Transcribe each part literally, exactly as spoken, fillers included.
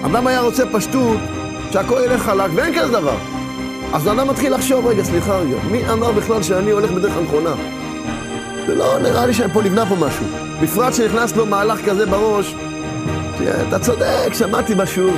אדם היה רוצה פשטות שהכל ילך חלק ואין כזה דבר. אז האדם מתחיל לחשוב, רגע, סליחה רגע, מי אמר בכלל שאני הולך בדרך הנכונה? זה לא נראה לי שפה נבנה פה משהו. בפרט שנכנס לו מהלך כזה בראש, אתה צודק, שמעתי בשיעור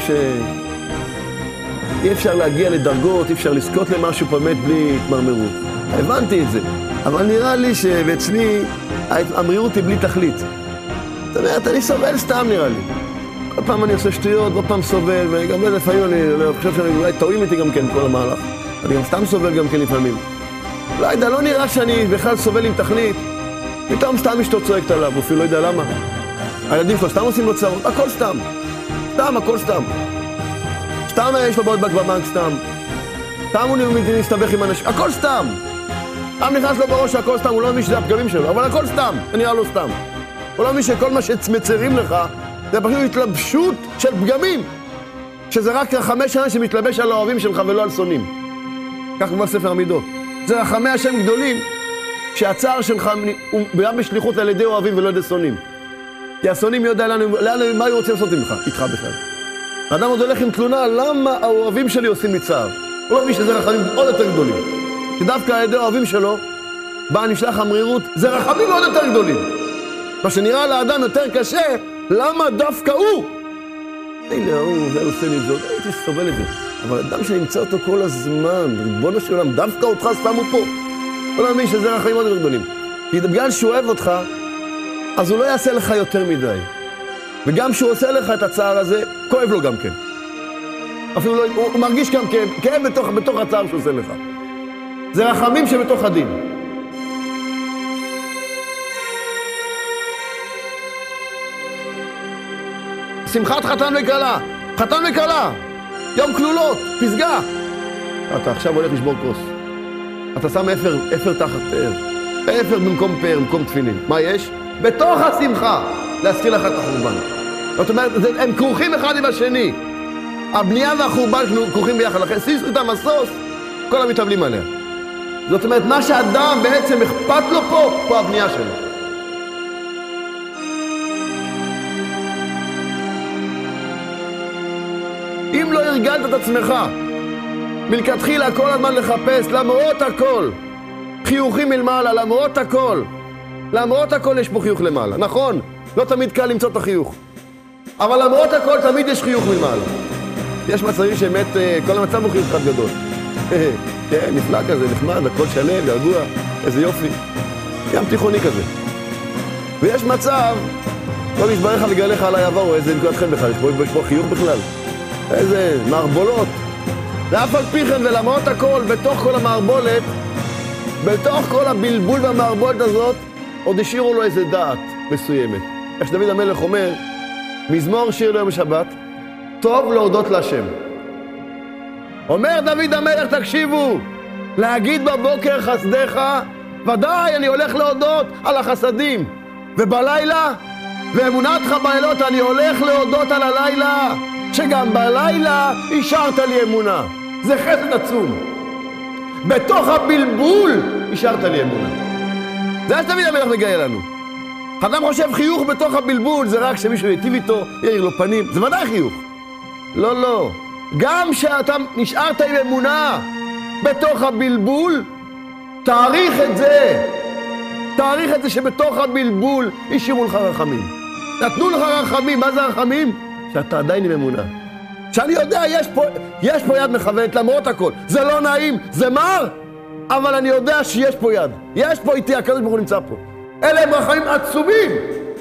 שאי אפשר להגיע לדרגות, אי אפשר לזכות למשהו באמת בלי התמרמרות. הבנתי את זה, אבל נראה לי שאצלי המרירות היא בלי תכלית. זאת אומרת, אני סובל סתם נראה לי. כל פעם אני עושה שטויות, כל פעם סובל, וגם לפעמים אני חושב שאני אולי טועים איתי גם כן כל המהלך. אני גם סתם סובל גם כן לפעמים. לא יודע, לא נראה שאני בכלל סובל עם תכלית. פתאום סתם אשתו צועקת עליו, אפילו לא יודע למה. הילדים שלו סתם עושים לו צרות, הכל סתם. סתם, הכל סתם. סתם יש לו בעוד בבנק, סתם. סתם הוא מסתבך עם אנשים, הכל סתם. סתם נכנס לו בראש שהכל סתם, הוא לא מבין שזה הפגמים שלו, אבל הכל סתם, זה נראה לו סתם. הוא לא מבין שכל מה שמצרים לך, זה פשוט התלבשות של פגמים. שזה רק רחמי שנה שמתלבש על האוהבים שלך ולא על שונאים. כך כבר ספר המידות. זה רחמי השם גדולים, שהצער שלך הוא גם בשליחות על ידי אוהבים ולא על ידי שונאים. כי השונאים יודע לנו, לאן, מה הוא רוצה לעשות איתך, איתך בכלל. האדם עוד הולך עם תלונה, למה האוהבים שלי עושים לי צער? הוא לא מבין שזה רחמים עוד יותר גדולים. כי דווקא על ידי האוהבים שלו, באה נשלח המרירות, זה רחמים עוד יותר גדולים. מה שנראה לאדם יותר קשה, למה דווקא הוא? הנה, הוא, זה עושה לי את זה, הייתי סובל את זה. אבל אדם שנמצא אותו כל הזמן, ריבונו של עולם, דווקא אותך שמו פה. הוא לא מבין שזה רחמים עוד יותר גדולים. כי בגלל שהוא אוהב אותך, אז הוא לא יעשה לך יותר מדי. וגם שהוא עושה לך את הצער הזה, כואב לו גם כן. אפילו לא, הוא, הוא מרגיש גם כאב, כאב בתוך, בתוך הצער שהוא עושה לך. זה רחמים שבתוך הדין. שמחת חתן וכלה, חתן וכלה, יום כלולות, פסגה. אתה עכשיו הולך לשבור כוס. אתה שם אפר, אפר תחת פאר. אפר במקום פאר, במקום תפילין. מה יש? בתוך השמחה להזכיר לך את החורבן. זאת אומרת, הם כרוכים אחד עם השני. הבנייה והחורבן כרוכים ביחד. לכן סיסו את המסוס, כל המתאבלים עליה. זאת אומרת, מה שאדם בעצם אכפת לו פה, פה הבנייה שלו. אם לא הרגלת את עצמך, מלכתחילה כל הזמן לחפש, למרות הכל, חיוכים מלמעלה, למרות הכל, למרות הכל יש פה חיוך למעלה, נכון? לא תמיד קל למצוא את החיוך. אבל למרות הכל תמיד יש חיוך מלמעלה. יש מצבים שבאמת כל המצב הוא חיוך אחד גדול. כן, נפלא כזה, נחמד, הכל שלם, גרגוע, איזה יופי. ים תיכוני כזה. ויש מצב, כל משבריך וגליך עליי עברו, איזה נקודת חן בכלל, יש פה חיוך בכלל. איזה מערבולות. ואף על פי כן, ולמרות הכל, בתוך כל המערבולת, בתוך כל הבלבול והמערבולת הזאת, עוד השאירו לו איזה דעת מסוימת. איך שדוד המלך אומר, מזמור שיר ליום שבת, טוב להודות להשם. אומר דוד המלך, תקשיבו, להגיד בבוקר חסדיך, ודאי אני הולך להודות על החסדים. ובלילה, ואמונתך בלילות, אני הולך להודות על הלילה, שגם בלילה השארת לי אמונה. זה חסד עצום. בתוך הבלבול השארת לי אמונה. זה היה שדוד המלך מגיע לנו. אדם חושב חיוך בתוך הבלבול, זה רק שמישהו יטיב איתו, יאיר לו פנים. זה ודאי חיוך. לא, לא. גם שאתה נשארת עם אמונה בתוך הבלבול, תאריך את זה. תאריך את זה שבתוך הבלבול השאירו לך רחמים. נתנו לך רחמים. מה זה רחמים? שאתה עדיין עם אמונה. שאני יודע, יש פה, יש פה יד מכוונת למרות הכל. זה לא נעים, זה מר, אבל אני יודע שיש פה יד. יש פה איתי, הקדוש ברוך הוא נמצא פה. אלה הם רחמים עצומים.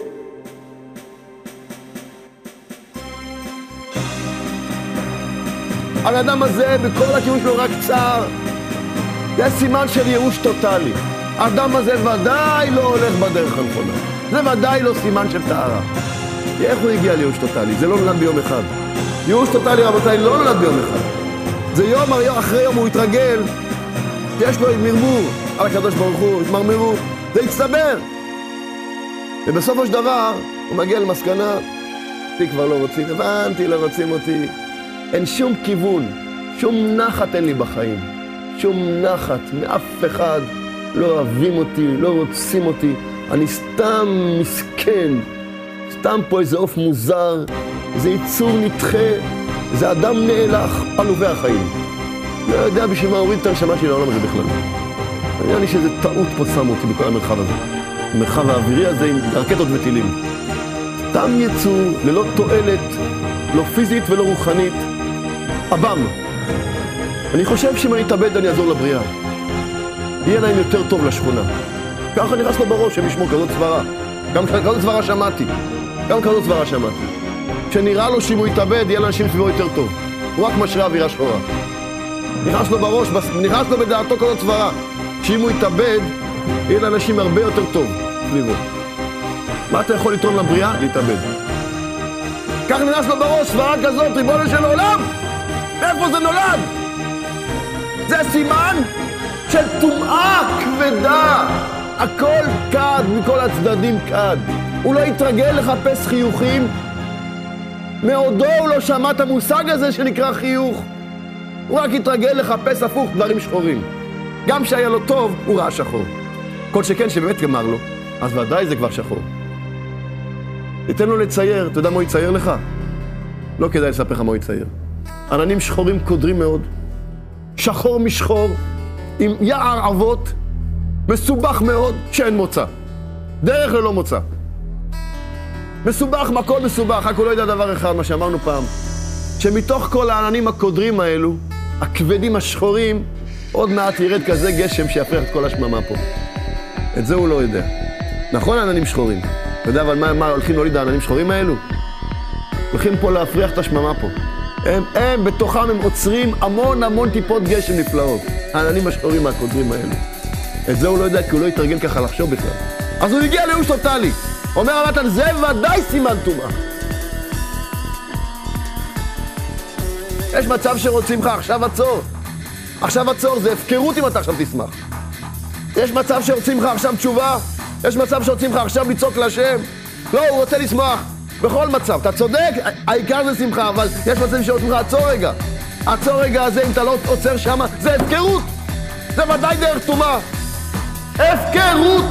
האדם הזה, בכל הכיוון שלו רק צער, זה סימן של ייאוש טוטלי. האדם הזה ודאי לא הולך בדרך הנכונה. זה ודאי לא סימן של טהרה. איך הוא הגיע לייאוש טוטלי? זה לא נולד ביום אחד. ייאוש טוטלי, רבותיי, לא נולד ביום אחד. זה יום אחרי יום הוא התרגל, יש לו מרמור על הקדוש ברוך הוא, התמרמרו, זה הצטבר. ובסופו של דבר הוא מגיע למסקנה, אותי כבר לא רוצים, הבנתי, לא רוצים אותי. אין שום כיוון, שום נחת אין לי בחיים. שום נחת מאף אחד, לא אוהבים אותי, לא רוצים אותי. אני סתם מסכן, סתם פה איזה עוף מוזר, איזה ייצור נדחה, זה אדם נאלח, עלובי החיים. לא יודע בשביל מה הוריד את הנשמה שלי לעולם הזה בכלל. העניין לי שזה טעות פה שמו אותי בכל המרחב הזה. המרחב האווירי הזה עם רקטות וטילים. תם יצור ללא תועלת, לא פיזית ולא רוחנית. אבם. אני חושב שאם אני אתאבד אני אעזור לבריאה. יהיה להם יותר טוב לשכונה. ככה נכנס לו בראש שהם ישמור כזאת סברה. גם כזאת סברה שמעתי. גם כזאת סברה שמעתי. כשנראה לו שאם הוא יתאבד יהיה לאנשים סביבו יותר טוב. הוא רק משרה אווירה שחורה. נכנס לו בראש, נכנס לו בדעתו כזאת סברה. שאם הוא יתאבד יהיה לאנשים הרבה יותר טוב סביבו. מה אתה יכול לתרום לבריאה? להתאבד. כך נכנס לו בראש סברה כזאת, ריבונו של עולם! מאיפה זה נולד? זה סימן של טומאה כבדה. הכל קד, מכל הצדדים קד. הוא לא יתרגל לחפש חיוכים. מעודו הוא לא שמע את המושג הזה שנקרא חיוך. הוא רק יתרגל לחפש הפוך דברים שחורים. גם שהיה לו טוב, הוא ראה שחור. כל שכן שבאמת גמר לו, אז ודאי זה כבר שחור. ניתן לו לצייר, אתה יודע מה הוא יצייר לך? לא כדאי לספר לך מה הוא יצייר. עננים שחורים קודרים מאוד, שחור משחור, עם יער עבות, מסובך מאוד, שאין מוצא. דרך ללא מוצא. מסובך, מקום מסובך, רק הוא לא יודע דבר אחד, מה שאמרנו פעם, שמתוך כל העננים הקודרים האלו, הכבדים השחורים, עוד מעט ירד כזה גשם שיפריח את כל השממה פה. את זה הוא לא יודע. נכון העננים שחורים. אתה יודע אבל מה, מה הולכים להוליד העננים שחורים האלו? הולכים פה להפריח את השממה פה. הם, הם בתוכם הם עוצרים המון המון טיפות גשם נפלאות. העננים השחורים הקודרים האלו. את זה הוא לא יודע כי הוא לא יתרגל ככה לחשוב בכלל. אז הוא הגיע לייאוש טוטלי. אומר המתן, זה ודאי סימן טומאה. יש מצב שרוצים לך עכשיו עצור. עכשיו עצור, זה הפקרות אם אתה עכשיו תשמח. יש מצב שרוצים לך עכשיו תשובה. יש מצב שרוצים לך עכשיו לצעוק להשם. לא, הוא רוצה לשמח. בכל מצב, אתה צודק, העיקר זה שמחה, אבל יש מצבים שרוצים לך עצור רגע. עצור רגע הזה, אם אתה לא עוצר שמה, זה הפקרות. זה ודאי דרך טומאה. הפקרות.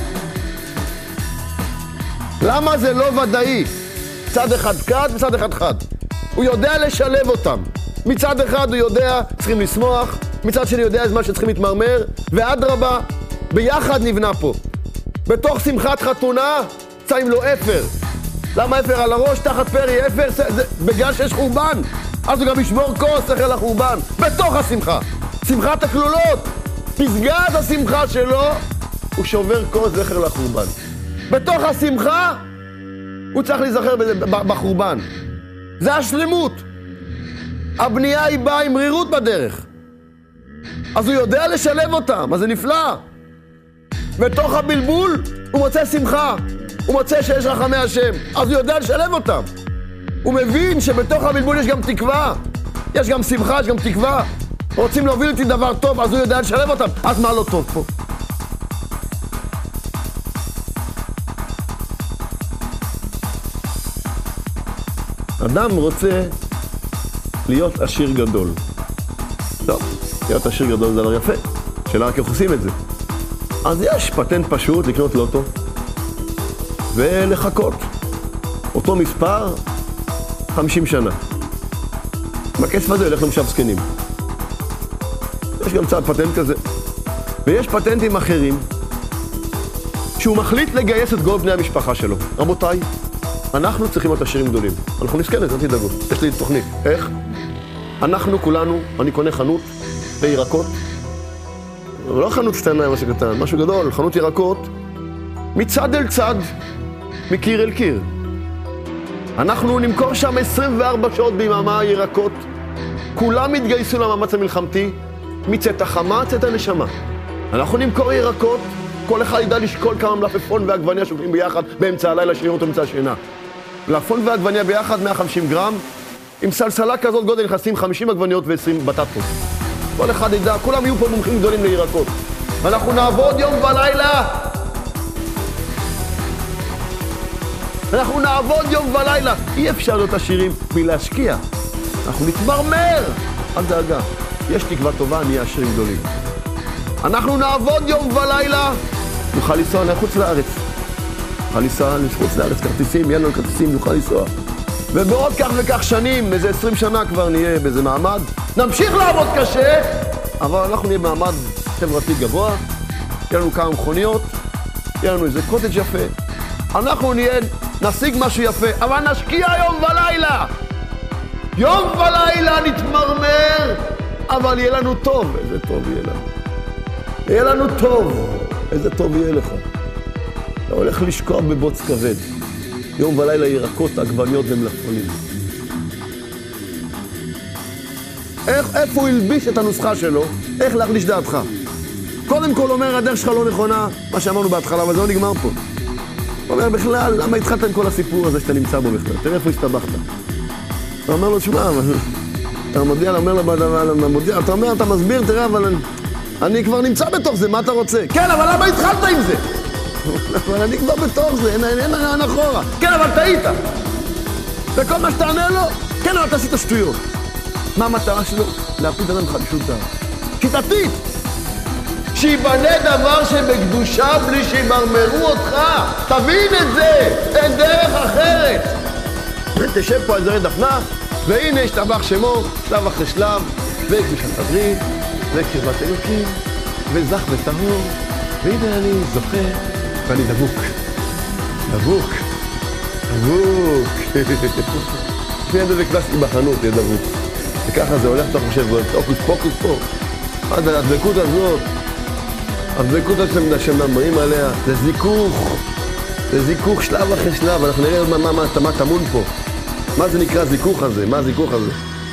למה זה לא ודאי? צד אחד קד וצד אחד חד. הוא יודע לשלב אותם. מצד אחד הוא יודע, צריכים לשמוח, מצד שני יודע זמן שצריכים להתמרמר, ועד רבה, ביחד נבנה פה. בתוך שמחת חתונה, צאים לו אפר. למה אפר על הראש? תחת פרי אפר, זה, זה, בגלל שיש חורבן. אז הוא גם ישבור כוס אחרי לחורבן. בתוך השמחה. שמחת הכלולות. פסגת השמחה שלו, הוא שובר כוס זכר לחורבן. בתוך השמחה, הוא צריך להיזכר בחורבן. זה השלמות. הבנייה היא באה עם רירות בדרך. אז הוא יודע לשלב אותם, אז זה נפלא. בתוך הבלבול, הוא מוצא שמחה. הוא מוצא שיש רחמי השם, אז הוא יודע לשלב אותם. הוא מבין שבתוך הבלבול יש גם תקווה. יש גם שמחה, יש גם תקווה. רוצים להוביל אותי דבר טוב, אז הוא יודע לשלב אותם. אז מה לא טוב פה? אדם רוצה להיות עשיר גדול. טוב, להיות עשיר גדול זה דבר יפה. שאלה רק איך עושים את זה. אז יש פטנט פשוט לקנות לוטו ולחכות. אותו מספר חמישים שנה. בכסף הזה ילך למושב זקנים. יש גם צעד פטנט כזה. ויש פטנטים אחרים שהוא מחליט לגייס את כל בני המשפחה שלו. רבותיי, אנחנו צריכים להיות עשירים גדולים. אנחנו נזכן את זה, אל תדאגו. יש לי תוכנית. איך? אנחנו כולנו, אני קונה חנות לירקות. לא חנות קטנה, משהו קטן, משהו גדול, חנות ירקות. מצד אל צד, מקיר אל קיר. אנחנו נמכור שם עשרים וארבע שעות ביממה ירקות. כולם יתגייסו למאמץ המלחמתי, מצאת החמה, צאת הנשמה. אנחנו נמכור ירקות, כל אחד ידע לשקול כמה מלפפון ועגבניה שוקלים ביחד באמצע הלילה, שירים אותו באמצע השינה. מלפפון ועגבניה ביחד מאה וחמישים גרם, עם סלסלה כזאת גודל נכנסים חמישים עגבניות ועשרים בטטות. כל אחד ידע, כולם יהיו פה מומחים גדולים לירקות. ואנחנו נעבוד יום ולילה. אנחנו נעבוד יום ולילה. אי אפשר להיות עשירים מלהשקיע. אנחנו נתמרמר. אל דאגה. יש תקווה טובה, נהיה עשירים גדולים. אנחנו נעבוד יום ולילה. נוכל לנסוע לחוץ לארץ. נוכל לנסוע לחוץ לארץ, כרטיסים, יהיה לנו כרטיסים, נוכל לנסוע. ובעוד כך וכך שנים, איזה עשרים שנה כבר נהיה באיזה מעמד. נמשיך לעבוד קשה, אבל אנחנו נהיה במעמד חברתי גבוה, יהיה לנו כמה מכוניות, יהיה לנו איזה קוטג' יפה. אנחנו נהיה, נשיג משהו יפה, אבל נשקיע יום ולילה. יום ולילה נתמרמר, אבל יהיה לנו טוב. איזה טוב יהיה לנו. יהיה לנו טוב. איזה טוב יהיה לך. אתה הולך לשקוע בבוץ כבד. יום ולילה ירקות, עגבניות ומלפפונים. איך, איפה הוא ילביש את הנוסחה שלו? איך להחליש דעתך? קודם כל אומר, הדרך שלך לא נכונה, מה שאמרנו בהתחלה, אבל זה לא נגמר פה. הוא אומר, בכלל, למה התחלת עם כל הסיפור הזה שאתה נמצא בו בכלל? תראה איפה הסתבכת. אתה אומר לו, שמע, אתה מודיע, אומר לו, מודיע, אתה אומר, אתה מסביר, תראה, אבל אני, אני כבר נמצא בתוך זה, מה אתה רוצה? כן, אבל למה התחלת עם זה? אבל אני כבר בתוך זה, אין, אין, אין אחורה. כן, אבל טעית. וכל מה שתענה לו, כן, אבל אתה עשית שטויות. מה המטרה שלו? להפיל אדם חדשות דעת. שיטתית. שיבנה דבר שבקדושה בלי שימרמרו אותך. תבין את זה, אין דרך אחרת. תשב פה על זרי דפנה, והנה השתבח שמו, שלב אחרי שלב, וקדושת הברית, וקרבת אלוקים, וזך וטהור, והנה אני זוכר, ואני דבוק. דבוק. דבוק. לפני ידע וקלסתי בחנות, יהיה דבוק. וככה זה הולך, אתה חושב, פוקוס פוקוס פה. עד הדבקות הזאת, הדבקות הזאת שמדברים עליה, זה זיכוך. זה זיכוך שלב אחרי שלב, אנחנו נראה מה, מה, מה, מה תמון פה. מה זה נקרא זיכוך הזה? מה הזיכוך הזה?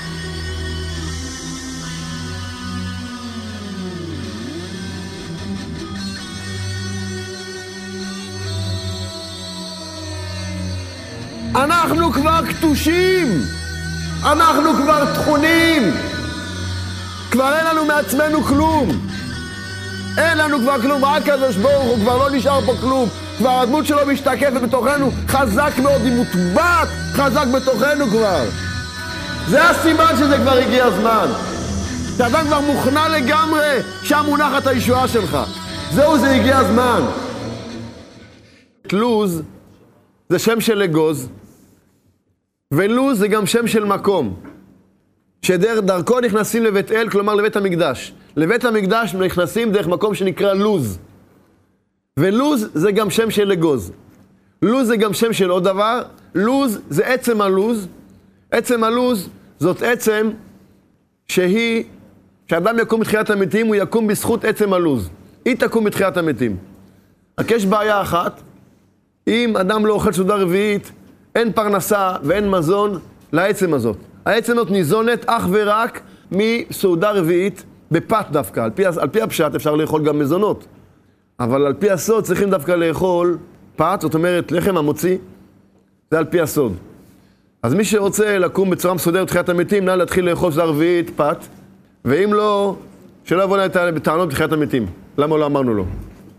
אנחנו כבר קטושים! אנחנו כבר תכונים! כבר אין לנו מעצמנו כלום! אין לנו כבר כלום, רק הקדוש ברוך הוא, כבר לא נשאר פה כלום. כבר הדמות שלו משתקפת בתוכנו, חזק מאוד, היא מוטבעת, חזק בתוכנו כבר. זה הסימן שזה כבר הגיע הזמן. שאדם כבר מוכנע לגמרי, שם מונחת הישועה שלך. זהו, זה הגיע הזמן. לוז זה שם של אגוז, ולוז זה גם שם של מקום. שדרכו נכנסים לבית אל, כלומר לבית המקדש. לבית המקדש נכנסים דרך מקום שנקרא לוז. ולוז זה גם שם של אגוז. לוז זה גם שם של עוד דבר. לוז זה עצם הלוז. עצם הלוז זאת עצם שהיא, כשאדם יקום בתחיית המתים, הוא יקום בזכות עצם הלוז. היא תקום בתחיית המתים. רק יש בעיה אחת, אם אדם לא אוכל סעודה רביעית, אין פרנסה ואין מזון לעצם הזאת. העצם הזאת ניזונת אך ורק מסעודה רביעית בפת דווקא. על פי, על פי הפשט אפשר לאכול גם מזונות. אבל על פי הסוד צריכים דווקא לאכול פת, זאת אומרת לחם המוציא, זה על פי הסוד. אז מי שרוצה לקום בצורה מסודרת בתחיית המתים, נא להתחיל לאכול סעודה רביעית פת, ואם לא, שלא יבוא בטענות בתחיית המתים. למה לא אמרנו לו?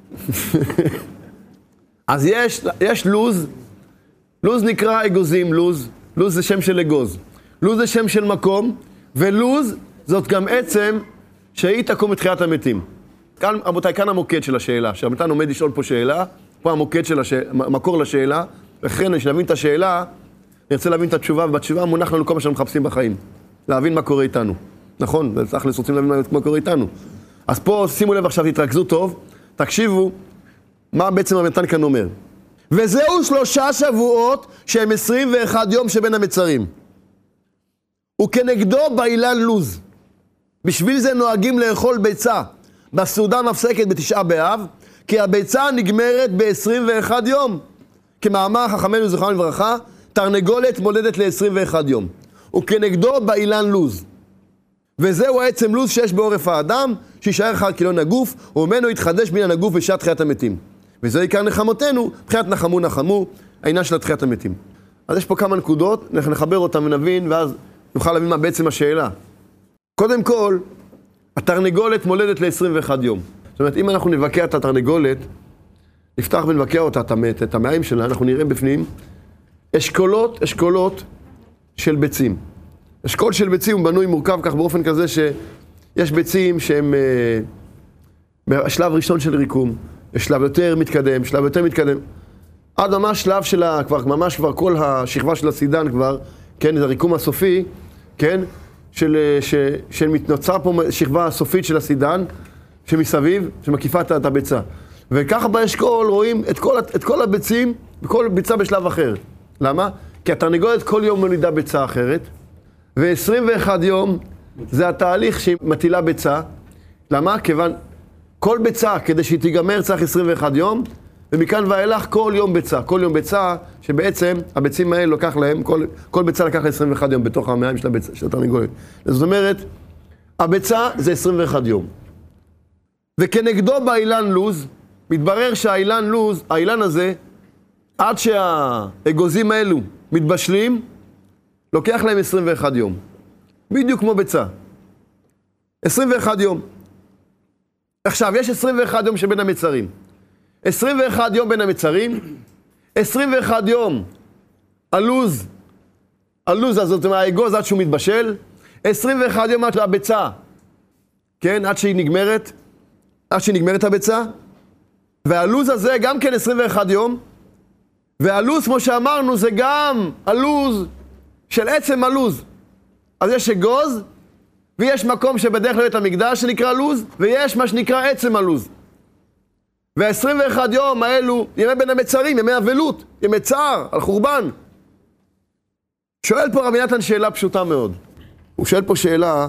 אז יש, יש לוז, לוז נקרא אגוזים, לוז, לוז זה שם של אגוז. לוז זה שם של מקום, ולוז זאת גם עצם שהיא תקום בתחיית המתים. כאן, רבותיי, כאן המוקד של השאלה. שהמתן עומד לשאול פה שאלה, פה המוקד של השאלה, מקור לשאלה, וכן, כשנבין את השאלה, נרצה להבין את התשובה, ובתשובה מונח לנו כל מה שאנחנו מחפשים בחיים. להבין מה קורה איתנו. נכון? תכלס רוצים להבין מה קורה איתנו. אז פה, שימו לב עכשיו, תתרכזו טוב, תקשיבו מה בעצם המתן כאן אומר. וזהו שלושה שבועות שהם עשרים ואחד יום שבין המצרים. וכנגדו באילן לוז. בשביל זה נוהגים לאכול ביצה. בסעודה מפסקת בתשעה באב, כי הביצה נגמרת ב-עשרים ואחד יום. כמאמר חכמינו זכרם לברכה, תרנגולת מולדת ל-עשרים ואחד יום. וכנגדו באילן לוז. וזהו העצם לוז שיש בעורף האדם, שישאר אחר כילון הגוף, וממנו יתחדש מן הגוף בשעת תחיית המתים. וזה עיקר נחמותינו, בחיית נחמו נחמו, העניין של תחיית המתים. אז יש פה כמה נקודות, אנחנו נחבר אותם ונבין, ואז נוכל להבין מה בעצם השאלה. קודם כל, התרנגולת מולדת ל-עשרים ואחד יום. זאת אומרת, אם אנחנו נבקע את התרנגולת, נפתח ונבקע אותה, את המעיים שלה, אנחנו נראה בפנים, אשכולות, אשכולות של ביצים. אשכול של ביצים הוא בנוי מורכב כך באופן כזה שיש ביצים שהם בשלב ראשון של ריקום, יש שלב יותר מתקדם, שלב יותר מתקדם. עד ממש שלב של ה... כבר, ממש כבר כל השכבה של הסידן כבר, כן, זה הריקום הסופי, כן, של, ש, של מתנוצר פה שכבה הסופית של הסידן, שמסביב, שמקיפה את הביצה. וככה באשכול רואים את כל, את כל הביצים, כל ביצה בשלב אחר. למה? כי התרנגולת כל יום מולידה ביצה אחרת, ו-עשרים ואחד יום זה התהליך שהיא מטילה ביצה. למה? כיוון כל ביצה, כדי שהיא תיגמר, צריך עשרים ואחד יום, ומכאן ואילך כל יום ביצה. כל יום ביצה, שבעצם הביצים האלה לוקח להם, כל, כל ביצה לקח עשרים ואחד יום בתוך המעיים של, הביצה, של התרנגולת. זאת אומרת, הביצה זה עשרים ואחד יום. וכנגדו באילן לוז, מתברר שהאילן לוז, האילן הזה, עד שהאגוזים האלו מתבשלים, לוקח להם עשרים ואחד יום. בדיוק כמו ביצה. עשרים ואחד יום. עכשיו, יש עשרים ואחד יום שבין המצרים. עשרים ואחד יום בין המצרים, עשרים ואחד יום הלוז, הלוז הזאת, האגוז עד שהוא מתבשל, עשרים ואחד יום עד הביצה, כן, עד שהיא נגמרת, עד שהיא נגמרת הביצה, והלוז הזה גם כן עשרים ואחד יום, והלוז, כמו שאמרנו, זה גם הלוז של עצם הלוז. אז יש אגוז, ויש מקום שבדרך לבית המקדש שנקרא לוז, ויש מה שנקרא עצם הלוז. וה-עשרים ואחד יום האלו, ימי בין המצרים, ימי אבלות, ימי צער, על חורבן. שואל פה רבי נתן שאלה פשוטה מאוד. הוא שואל פה שאלה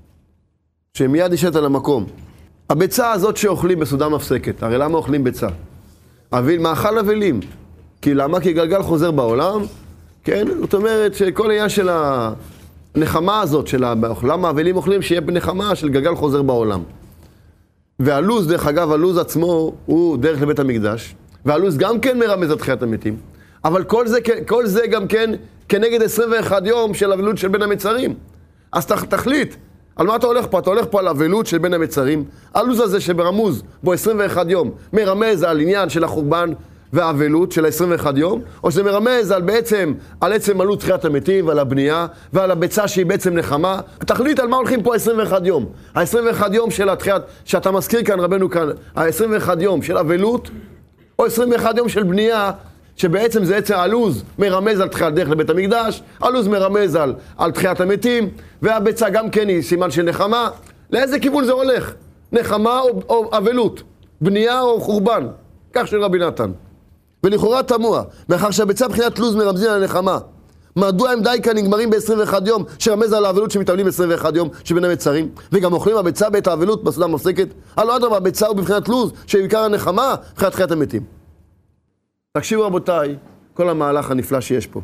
שמיד נשאלת על המקום. הביצה הזאת שאוכלים בסעודה מפסקת, הרי למה אוכלים ביצה? אביל, מאכל אבלים. כי למה? כי גלגל חוזר בעולם, כן? זאת אומרת שכל העניין של הנחמה הזאת, של למה האבלים אוכלים, שיהיה נחמה של גלגל חוזר בעולם. והלוז, דרך אגב, הלוז עצמו הוא דרך לבית המקדש, והלוז גם כן מרמז את תחיית המתים, אבל כל זה, כל זה גם כן כנגד עשרים ואחד יום של אבלות של בין המצרים. אז תח, תחליט, על מה אתה הולך פה? אתה הולך פה על אבלות של בין המצרים, הלוז הזה שברמוז בו עשרים ואחד יום מרמז על עניין של החורבן והאבלות של ה-עשרים ואחד יום, או שזה מרמז על בעצם, על עצם עלות תחיית המתים ועל הבנייה ועל הביצה שהיא בעצם נחמה. תחליט על מה הולכים פה ה-עשרים ואחד יום. ה-עשרים ואחד יום של התחיית, שאתה מזכיר כאן רבנו כאן, ה-עשרים ואחד יום של אבלות, או עשרים ואחד יום של בנייה, שבעצם זה עצם הלוז מרמז על תחיית דרך לבית המקדש, הלוז מרמז על, על תחיית המתים, והביצה גם כן היא סימן של נחמה. לאיזה כיוון זה הולך? נחמה או, או אבלות? בנייה או חורבן? כך של רבי נתן. ולכאורה תמוה, מאחר שהביצה בחינת לוז מרמזים על הנחמה, מדוע הם די כאן נגמרים ב-עשרים ואחד יום, שרמז על האבלות שמתאבלים ב-עשרים ואחד יום שבין המצרים, וגם אוכלים הביצה בעת האבלות בסעודה מפסקת? הלא אדרבה, הביצה הוא בבחינת לוז, שעיקר הנחמה, בחינת תחיית המתים. תקשיבו רבותיי, כל המהלך הנפלא שיש פה.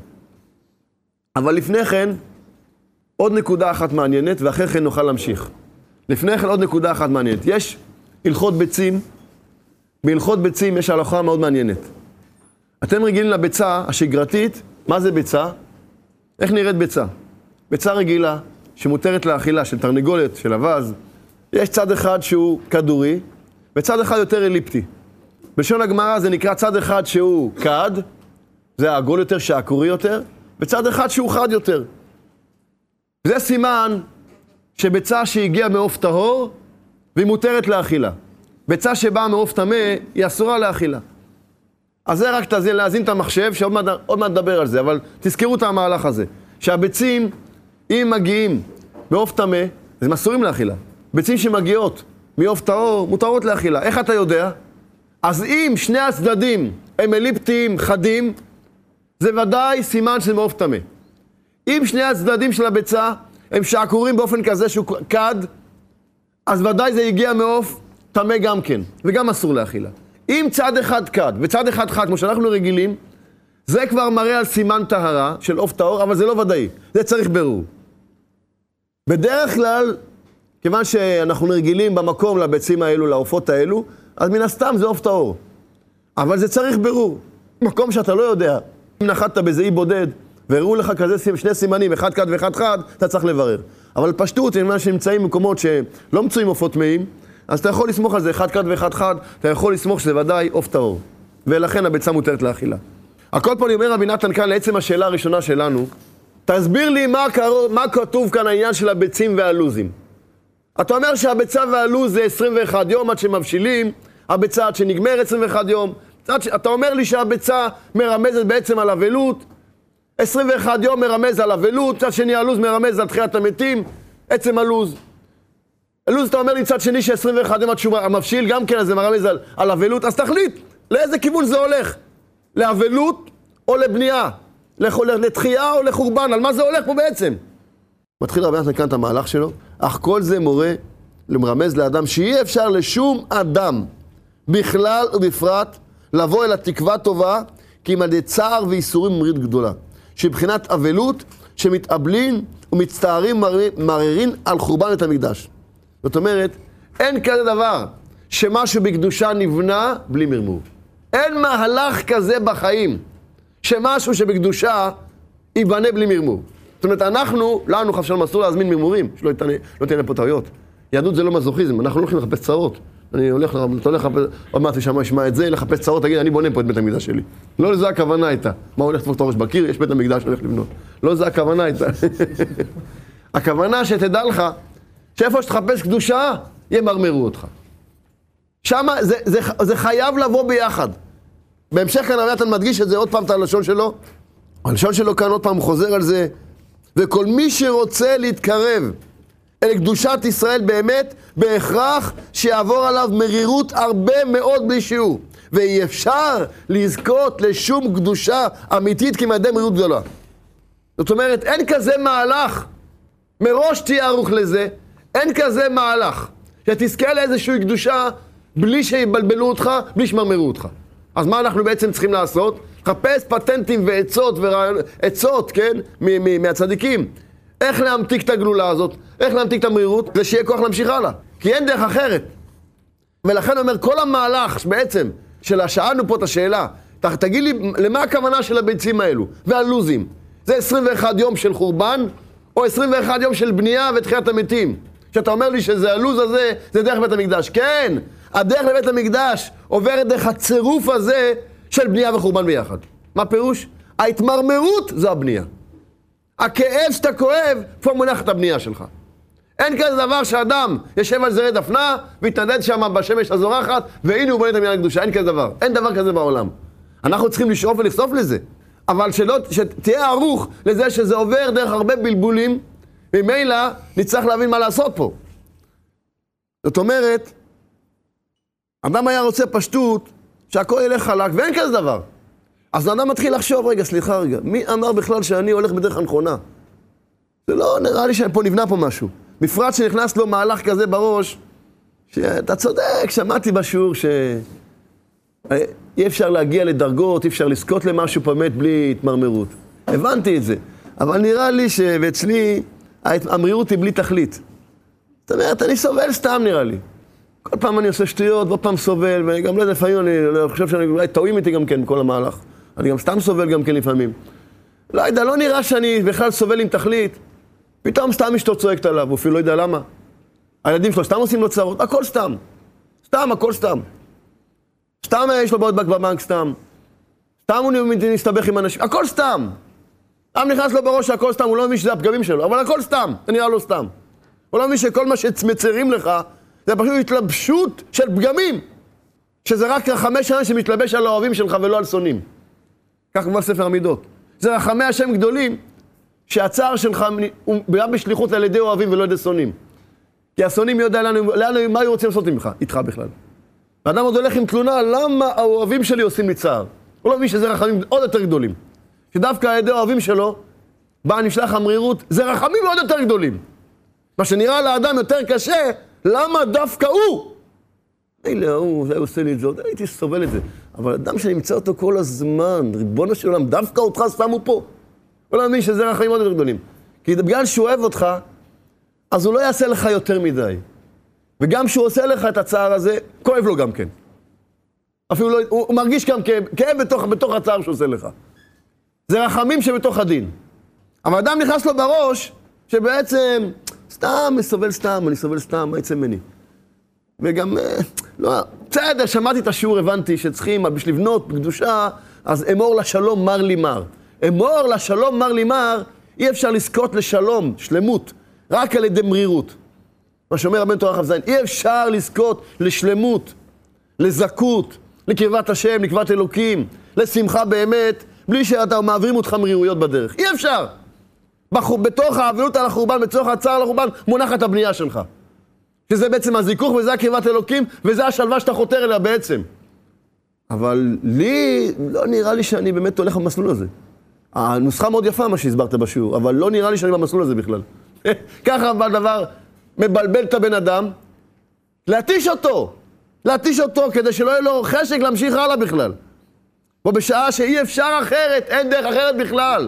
אבל לפני כן, עוד נקודה אחת מעניינת, ואחרי כן נוכל להמשיך. לפני כן עוד נקודה אחת מעניינת. יש הלכות ביצים, בהלכות ביצים יש הלכה מאוד מעניינת. אתם רגילים לביצה השגרתית, מה זה ביצה? איך נראית ביצה? ביצה רגילה, שמותרת לאכילה של תרנגולת, של אבז, יש צד אחד שהוא כדורי, וצד אחד יותר אליפטי. בלשון הגמרא זה נקרא צד אחד שהוא כד, זה העגול יותר, שהעקורי יותר, וצד אחד שהוא חד יותר. זה סימן שביצה שהגיעה מעוף טהור, והיא מותרת לאכילה. ביצה שבאה מעוף טמא, היא אסורה לאכילה. אז זה רק תזין, להזין את המחשב, שעוד מעט, עוד מעט נדבר על זה, אבל תזכרו את המהלך הזה. שהביצים, אם מגיעים מעוף טמא, אז הם אסורים לאכילה. ביצים שמגיעות מעוף טהור, מותרות לאכילה. איך אתה יודע? אז אם שני הצדדים הם אליפטיים, חדים, זה ודאי סימן שזה מעוף טמא. אם שני הצדדים של הביצה הם שעקורים באופן כזה שהוא כד, אז ודאי זה הגיע מעוף טמא גם כן, וגם אסור לאכילה. אם צד אחד כד וצד אחד חד, כמו שאנחנו רגילים, זה כבר מראה על סימן טהרה של עוף טהור, אבל זה לא ודאי, זה צריך ברור. בדרך כלל, כיוון שאנחנו רגילים במקום לביצים האלו, לעופות האלו, אז מן הסתם זה עוף טהור. אבל זה צריך ברור. מקום שאתה לא יודע, אם נחת בזה אי בודד, והראו לך כזה שני סימנים, אחד כד ואחד חד, אתה צריך לברר. אבל פשטות, אם שנמצאים במקומות שלא מצויים עופות טמאים, אז אתה יכול לסמוך על זה אחד כד ואחד חד, אתה יכול לסמוך שזה ודאי עוף טהור. ולכן הביצה מותרת לאכילה. הכל פה אני אומר רבי נתן כאן לעצם השאלה הראשונה שלנו, תסביר לי מה, קרוב, מה כתוב כאן העניין של הביצים והלוזים. אתה אומר שהביצה והלוז זה עשרים ואחד יום עד שמבשילים, הביצה עד שנגמר עשרים ואחד יום, אתה אומר לי שהביצה מרמזת בעצם על אבלות, עשרים ואחד יום מרמז על אבלות, צד שני הלוז מרמז על תחיית המתים, עצם הלוז. הלוז אתה אומר לי צד שני ש-עשרים ואחד יום התשובה, המבשיל גם כן, זה מרמז על, על אבלות, אז תחליט לאיזה כיוון זה הולך, לאבלות או לבנייה, לתחייה או לחורבן, על מה זה הולך פה בעצם? מתחיל רבי נחמן כאן את המהלך שלו, אך כל זה מורה למרמז לאדם שאי אפשר לשום אדם בכלל ובפרט לבוא אל התקווה טובה, כי אם על ידי צער ואיסורים ומרית גדולה, שבחינת אבלות שמתאבלין ומצטערים מררין על חורבן את המקדש. זאת אומרת, אין כזה דבר שמשהו בקדושה נבנה בלי מרמור. אין מהלך כזה בחיים שמשהו שבקדושה ייבנה בלי מרמור. זאת אומרת, אנחנו, לנו חף שלום אסור להזמין מרמורים, שלא יתנה, לא תהיה פה טעויות. יהדות זה לא מזוכיזם, אנחנו לא הולכים לחפש צרות. אני הולך, אתה הולך לחפש, עוד מעט שמה ישמע את זה, לחפש צרות, תגיד, אני בונה פה את בית המקדש שלי. לא לזה הכוונה הייתה. מה הולך לתפוס את הראש בקיר? יש בית המקדש שהולך לבנות. לא זה הכוונה הייתה. הכוונה שתדע לך, שאיפה שתחפש קדושה, ימרמרו אותך. שמה, זה, זה, זה חייב לבוא ביחד. בהמשך כאן הרבי מדגיש את זה עוד פעם, את הלשון שלו. הלשון שלו כאן עוד פעם חוזר על זה. וכל מי שרוצה להתקרב אל קדושת ישראל באמת, בהכרח שיעבור עליו מרירות הרבה מאוד בלי שיעור. ואי אפשר לזכות לשום קדושה אמיתית כמדי מרירות גדולה. זאת אומרת, אין כזה מהלך, מראש תהיה ערוך לזה, אין כזה מהלך, שתזכה לאיזושהי קדושה בלי שיבלבלו אותך, בלי שמרמרו אותך. אז מה אנחנו בעצם צריכים לעשות? לחפש פטנטים ועצות, ועצות, כן, מהצדיקים. איך להמתיק את הגלולה הזאת, איך להמתיק את המרירות, זה שיהיה כוח להמשיך הלאה. כי אין דרך אחרת. ולכן אומר, כל המהלך בעצם, של שאלנו פה את השאלה, תגיד לי, למה הכוונה של הביצים האלו, והלוזים? זה עשרים ואחד יום של חורבן, או עשרים ואחד יום של בנייה ותחיית המתים. שאתה אומר לי שזה הלוז הזה, זה דרך בית המקדש. כן, הדרך לבית המקדש עוברת דרך הצירוף הזה של בנייה וחורבן ביחד. מה פירוש? ההתמרמרות זה הבנייה. הכאב שאתה כואב, פה מונח את הבנייה שלך. אין כזה דבר שאדם ישב על זרי דפנה, והתנדד שם בשמש הזורחת, והנה הוא בונה את הבנייה הקדושה. אין כזה דבר. אין דבר כזה בעולם. אנחנו צריכים לשאוף ולחשוף לזה. אבל שלא, שתהיה ערוך לזה שזה עובר דרך הרבה בלבולים, ממילא נצטרך להבין מה לעשות פה. זאת אומרת, אדם היה רוצה פשטות, שהכל ילך חלק, ואין כזה דבר. אז האדם מתחיל לחשוב, רגע, סליחה רגע, מי אמר בכלל שאני הולך בדרך הנכונה? זה לא נראה לי שפה נבנה פה משהו. בפרט שנכנס לו מהלך כזה בראש, שאתה צודק, שמעתי בשיעור ש... אי אפשר להגיע לדרגות, אי אפשר לזכות למשהו באמת בלי התמרמרות. הבנתי את זה. אבל נראה לי שאצלי המרירות היא בלי תכלית. זאת אומרת, אני סובל סתם נראה לי. כל פעם אני עושה שטויות, עוד פעם סובל, וגם לא יודע, לפעמים אני חושב שאני אולי טועים איתי גם כן בכל המהלך. אני גם סתם סובל גם כן לפעמים. לא יודע, לא נראה שאני בכלל סובל עם תכלית. פתאום סתם אשתו צועקת עליו, הוא אפילו לא יודע למה. הילדים שלו סתם עושים לו צרות, הכל סתם. סתם, הכל סתם. סתם יש לו בעוד בבנק, סתם. סתם הוא מסתבך עם אנשים, הכל סתם. סתם נכנס לו בראש שהכל סתם, הוא לא מבין שזה הפגמים שלו, אבל הכל סתם, זה נראה לו סתם. הוא לא מבין שכל מה שמצרים לך, זה פשוט התלבשות של פגמים. שזה רק רחמי השם שמתלבש על האוהבים שלך ולא על שונאים. כך כבר ספר המידות. זה רחמי השם גדולים, שהצער שלך הוא בא בשליחות על ידי אוהבים ולא על ידי שונאים. כי השונאים יודע לנו, לנו מה הוא רוצה לעשות ממך, איתך בכלל. ואדם עוד הולך עם תלונה, למה האוהבים שלי עושים לי צער? הוא לא מבין שזה רחמים עוד יותר גדולים. שדווקא על ידי האוהבים שלו, באה נשלח המרירות, זה רחמים עוד יותר גדולים. מה שנראה לאדם יותר קשה, למה דווקא הוא? מילא, הוא עושה לי את זה, עוד הייתי סובל את זה. אבל אדם שנמצא אותו כל הזמן, ריבונו של עולם, דווקא אותך שמו פה. הוא לא מבין שזה רחמים עוד יותר גדולים. כי בגלל שהוא אוהב אותך, אז הוא לא יעשה לך יותר מדי. וגם שהוא עושה לך את הצער הזה, כואב לו גם כן. אפילו לא, הוא, הוא מרגיש גם כאב, כאב בתוך, בתוך הצער שהוא עושה לך. זה רחמים שבתוך הדין. אבל אדם נכנס לו בראש, שבעצם, סתם, סובל סתם, אני סובל סתם, מה יצא ממני? וגם, לא, בסדר, שמעתי את השיעור, הבנתי שצריכים, בשביל לבנות בקדושה, אז אמור לשלום מר לי מר. אמור לשלום מר לי מר, אי אפשר לזכות לשלום, שלמות, רק על ידי מרירות. מה שאומר רבנו תורה כ"ז, אי אפשר לזכות לשלמות, לזכות, לקרבת השם, לקרבת אלוקים, לשמחה באמת, בלי שאתה מעבירים אותך מרירויות בדרך. אי אפשר! בתוך האבלות על החורבן, בתוך הצער על החורבן, מונחת הבנייה שלך. שזה בעצם הזיכוך, וזה הקרבת אלוקים, וזה השלווה שאתה חותר אליה בעצם. אבל לי, לא נראה לי שאני באמת הולך במסלול הזה. הנוסחה מאוד יפה מה שהסברת בשיעור, אבל לא נראה לי שאני במסלול הזה בכלל. ככה הדבר מבלבל את הבן אדם, להתיש אותו, להתיש אותו כדי שלא יהיה לו חשק להמשיך הלאה בכלל. ובשעה שאי אפשר אחרת, אין דרך אחרת בכלל.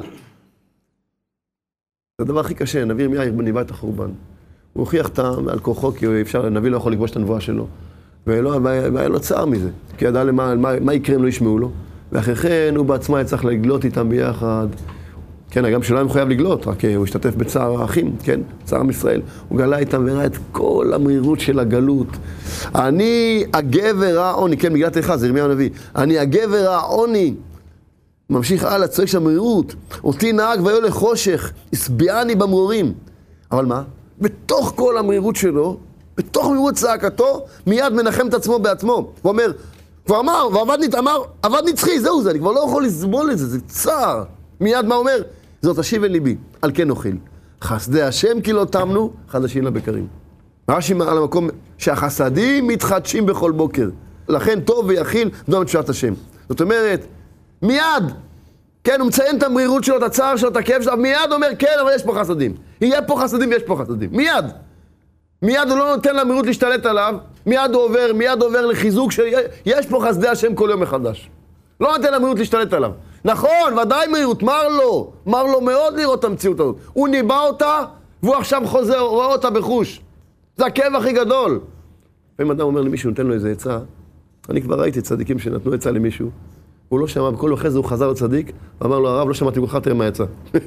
זה הדבר הכי קשה, נביא ירמיה ניבא את החורבן. הוא הוכיח את על כוחו, כי אפשר, נביא לא יכול לכבוש את הנבואה שלו. והיה לו צער מזה, כי ידע למה, מה, מה יקרה אם לא ישמעו לו. ואחרי כן הוא בעצמה יצטרך לגלות איתם ביחד. כן, גם שלא היה מחויב לגלות, רק הוא השתתף בצער האחים, כן, צער עם ישראל. הוא גלה איתם וראה את כל המרירות של הגלות. אני הגבר העוני, כן, מגילת איכה, זה ירמיה הנביא. אני הגבר העוני. ממשיך הלאה, צועק שם מרירות. אותי נהג ויהיה לחושך, הסביעני במרורים. אבל מה? בתוך כל המרירות שלו, בתוך מרירות צעקתו, מיד מנחם את עצמו בעצמו. הוא אומר, כבר אמר, ועבד נת, אמר, עבד נצחי, זהו זה, אני כבר לא יכול לסבול את זה, זה צער. מיד מה אומר? זאת השיב אל ליבי, על כן אוכל. חסדי השם כי לא תמנו, חדשים לבקרים. רש"י על המקום שהחסדים מתחדשים בכל בוקר. לכן טוב ויכיל דום את תשועת השם. זאת אומרת, מיד, כן, הוא מציין את המרירות שלו, את הצער שלו, את הכאב שלו, מיד אומר, כן, אבל יש פה חסדים. יהיה פה חסדים ויש פה חסדים. מיד. מיד הוא לא נותן למרירות להשתלט עליו, מיד הוא עובר, מיד עובר לחיזוק שיש פה חסדי השם כל יום מחדש. לא נותן למרירות להשתלט עליו. נכון, ודאי מרירות, מר לו, מר לו מאוד לראות את המציאות הזאת. הוא ניבא אותה, והוא עכשיו חוזר, רואה אותה בחוש. זה הכאב הכי גדול. ואם אדם אומר למישהו, נותן לו איזה עצה, אני כבר ראיתי צדיקים שנתנו עצה למישהו, הוא לא שמע, בכל אחרי זה הוא חזר לצדיק, ואמר לו, הרב, לא שמעתי לך, תראה מה העצה.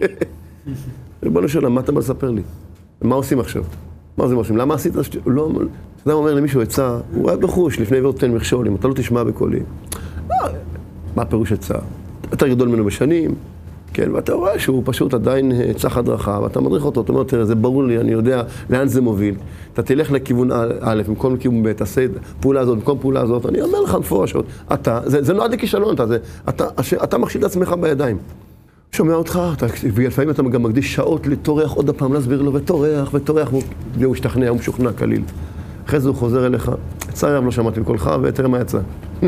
ריבונו של עולם, מה אתה מספר לי? מה עושים עכשיו? מה זה עושים? למה עשית? לא, אדם אומר למישהו עצה, הוא רואה בחוש, לפני עבר תן מכשול, אם אתה לא תשמע בקולי. לא, מה פירוש עצה? אתה גדול ממנו בשנים, כן, ואתה רואה שהוא פשוט עדיין צח הדרכה, ואתה מדריך אותו, אתה אומר, תראה, זה ברור לי, אני יודע לאן זה מוביל. אתה תלך לכיוון א', במקום לכיוון ב', תעשה פעולה הזאת, במקום פעולה הזאת, אני אומר לך מפורשות, אתה, זה, זה נועד לכישלון, אתה, זה, אתה, אתה מכשיל את עצמך בידיים. שומע אותך, אתה, ולפעמים אתה גם מקדיש שעות לטורח עוד הפעם, להסביר לו, וטורח, וטורח, והוא השתכנע, הוא משוכנע כליל. אחרי זה הוא חוזר אליך, צער רב לא שמעתי בקולך, ותראה מה יצא.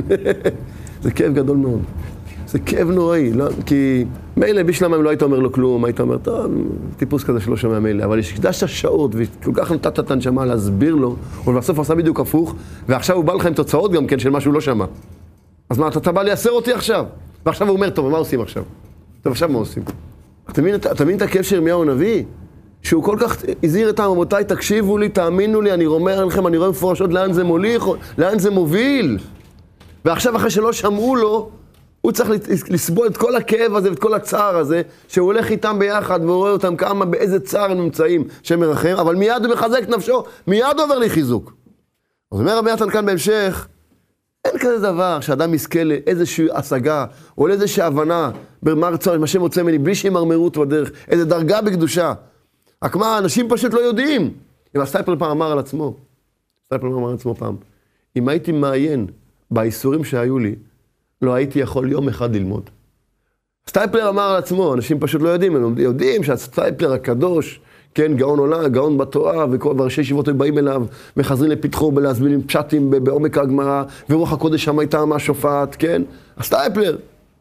זה כאב גדול מאוד. זה כאב נוראי, לא, כי מילא בשלמה אם לא היית אומר לו כלום, היית אומר, טוב, טיפוס כזה שלא שומע מילא, אבל הקדשת שעות וכל כך נתת את הנשמה להסביר לו, ובסוף עשה בדיוק הפוך, ועכשיו הוא בא לך עם תוצאות גם כן של מה שהוא לא שמע. אז מה, אתה, אתה בא לייסר אותי עכשיו? ועכשיו הוא אומר, טוב, מה עושים עכשיו? טוב, עכשיו מה עושים? אתה מבין, אתה מבין את הכאב של ירמיהו הנביא? שהוא כל כך הזהיר את רבותיי, תקשיבו לי, תאמינו לי, אני אומר לכם, אני רואה מפורשות לאן זה מוליך, לאן זה מוביל. ועכשיו אחרי שלא שמעו לו, הוא צריך לסבול את כל הכאב הזה ואת כל הצער הזה, שהוא הולך איתם ביחד ורואה אותם כמה באיזה צער הם נמצאים שמרחם, אבל מיד הוא מחזק את נפשו, מיד עובר לי חיזוק. אז אומר רבי נתן כאן בהמשך, אין כזה דבר שאדם יזכה לאיזושהי השגה, או לאיזושהי הבנה, במה רצון, מה שמוצא ממני, בלי שימרמרות בדרך, איזו דרגה בקדושה. רק מה, אנשים פשוט לא יודעים. אם הסטייפלר פעם אמר על עצמו, הסטייפלר אמר על עצמו פעם, אם הייתי מעיין באיסורים שהיו לי, לא הייתי יכול יום אחד ללמוד. סטייפלר אמר על עצמו, אנשים פשוט לא יודעים, הם יודעים שהסטייפלר הקדוש, כן, גאון עולה, גאון בתורה, וראשי ישיבות היו באים אליו, מחזרים לפתחו בלהסביר עם פשטים בעומק הגמרא, ורוח הקודש שם הייתה מהשופט, כן? הסטייפלר.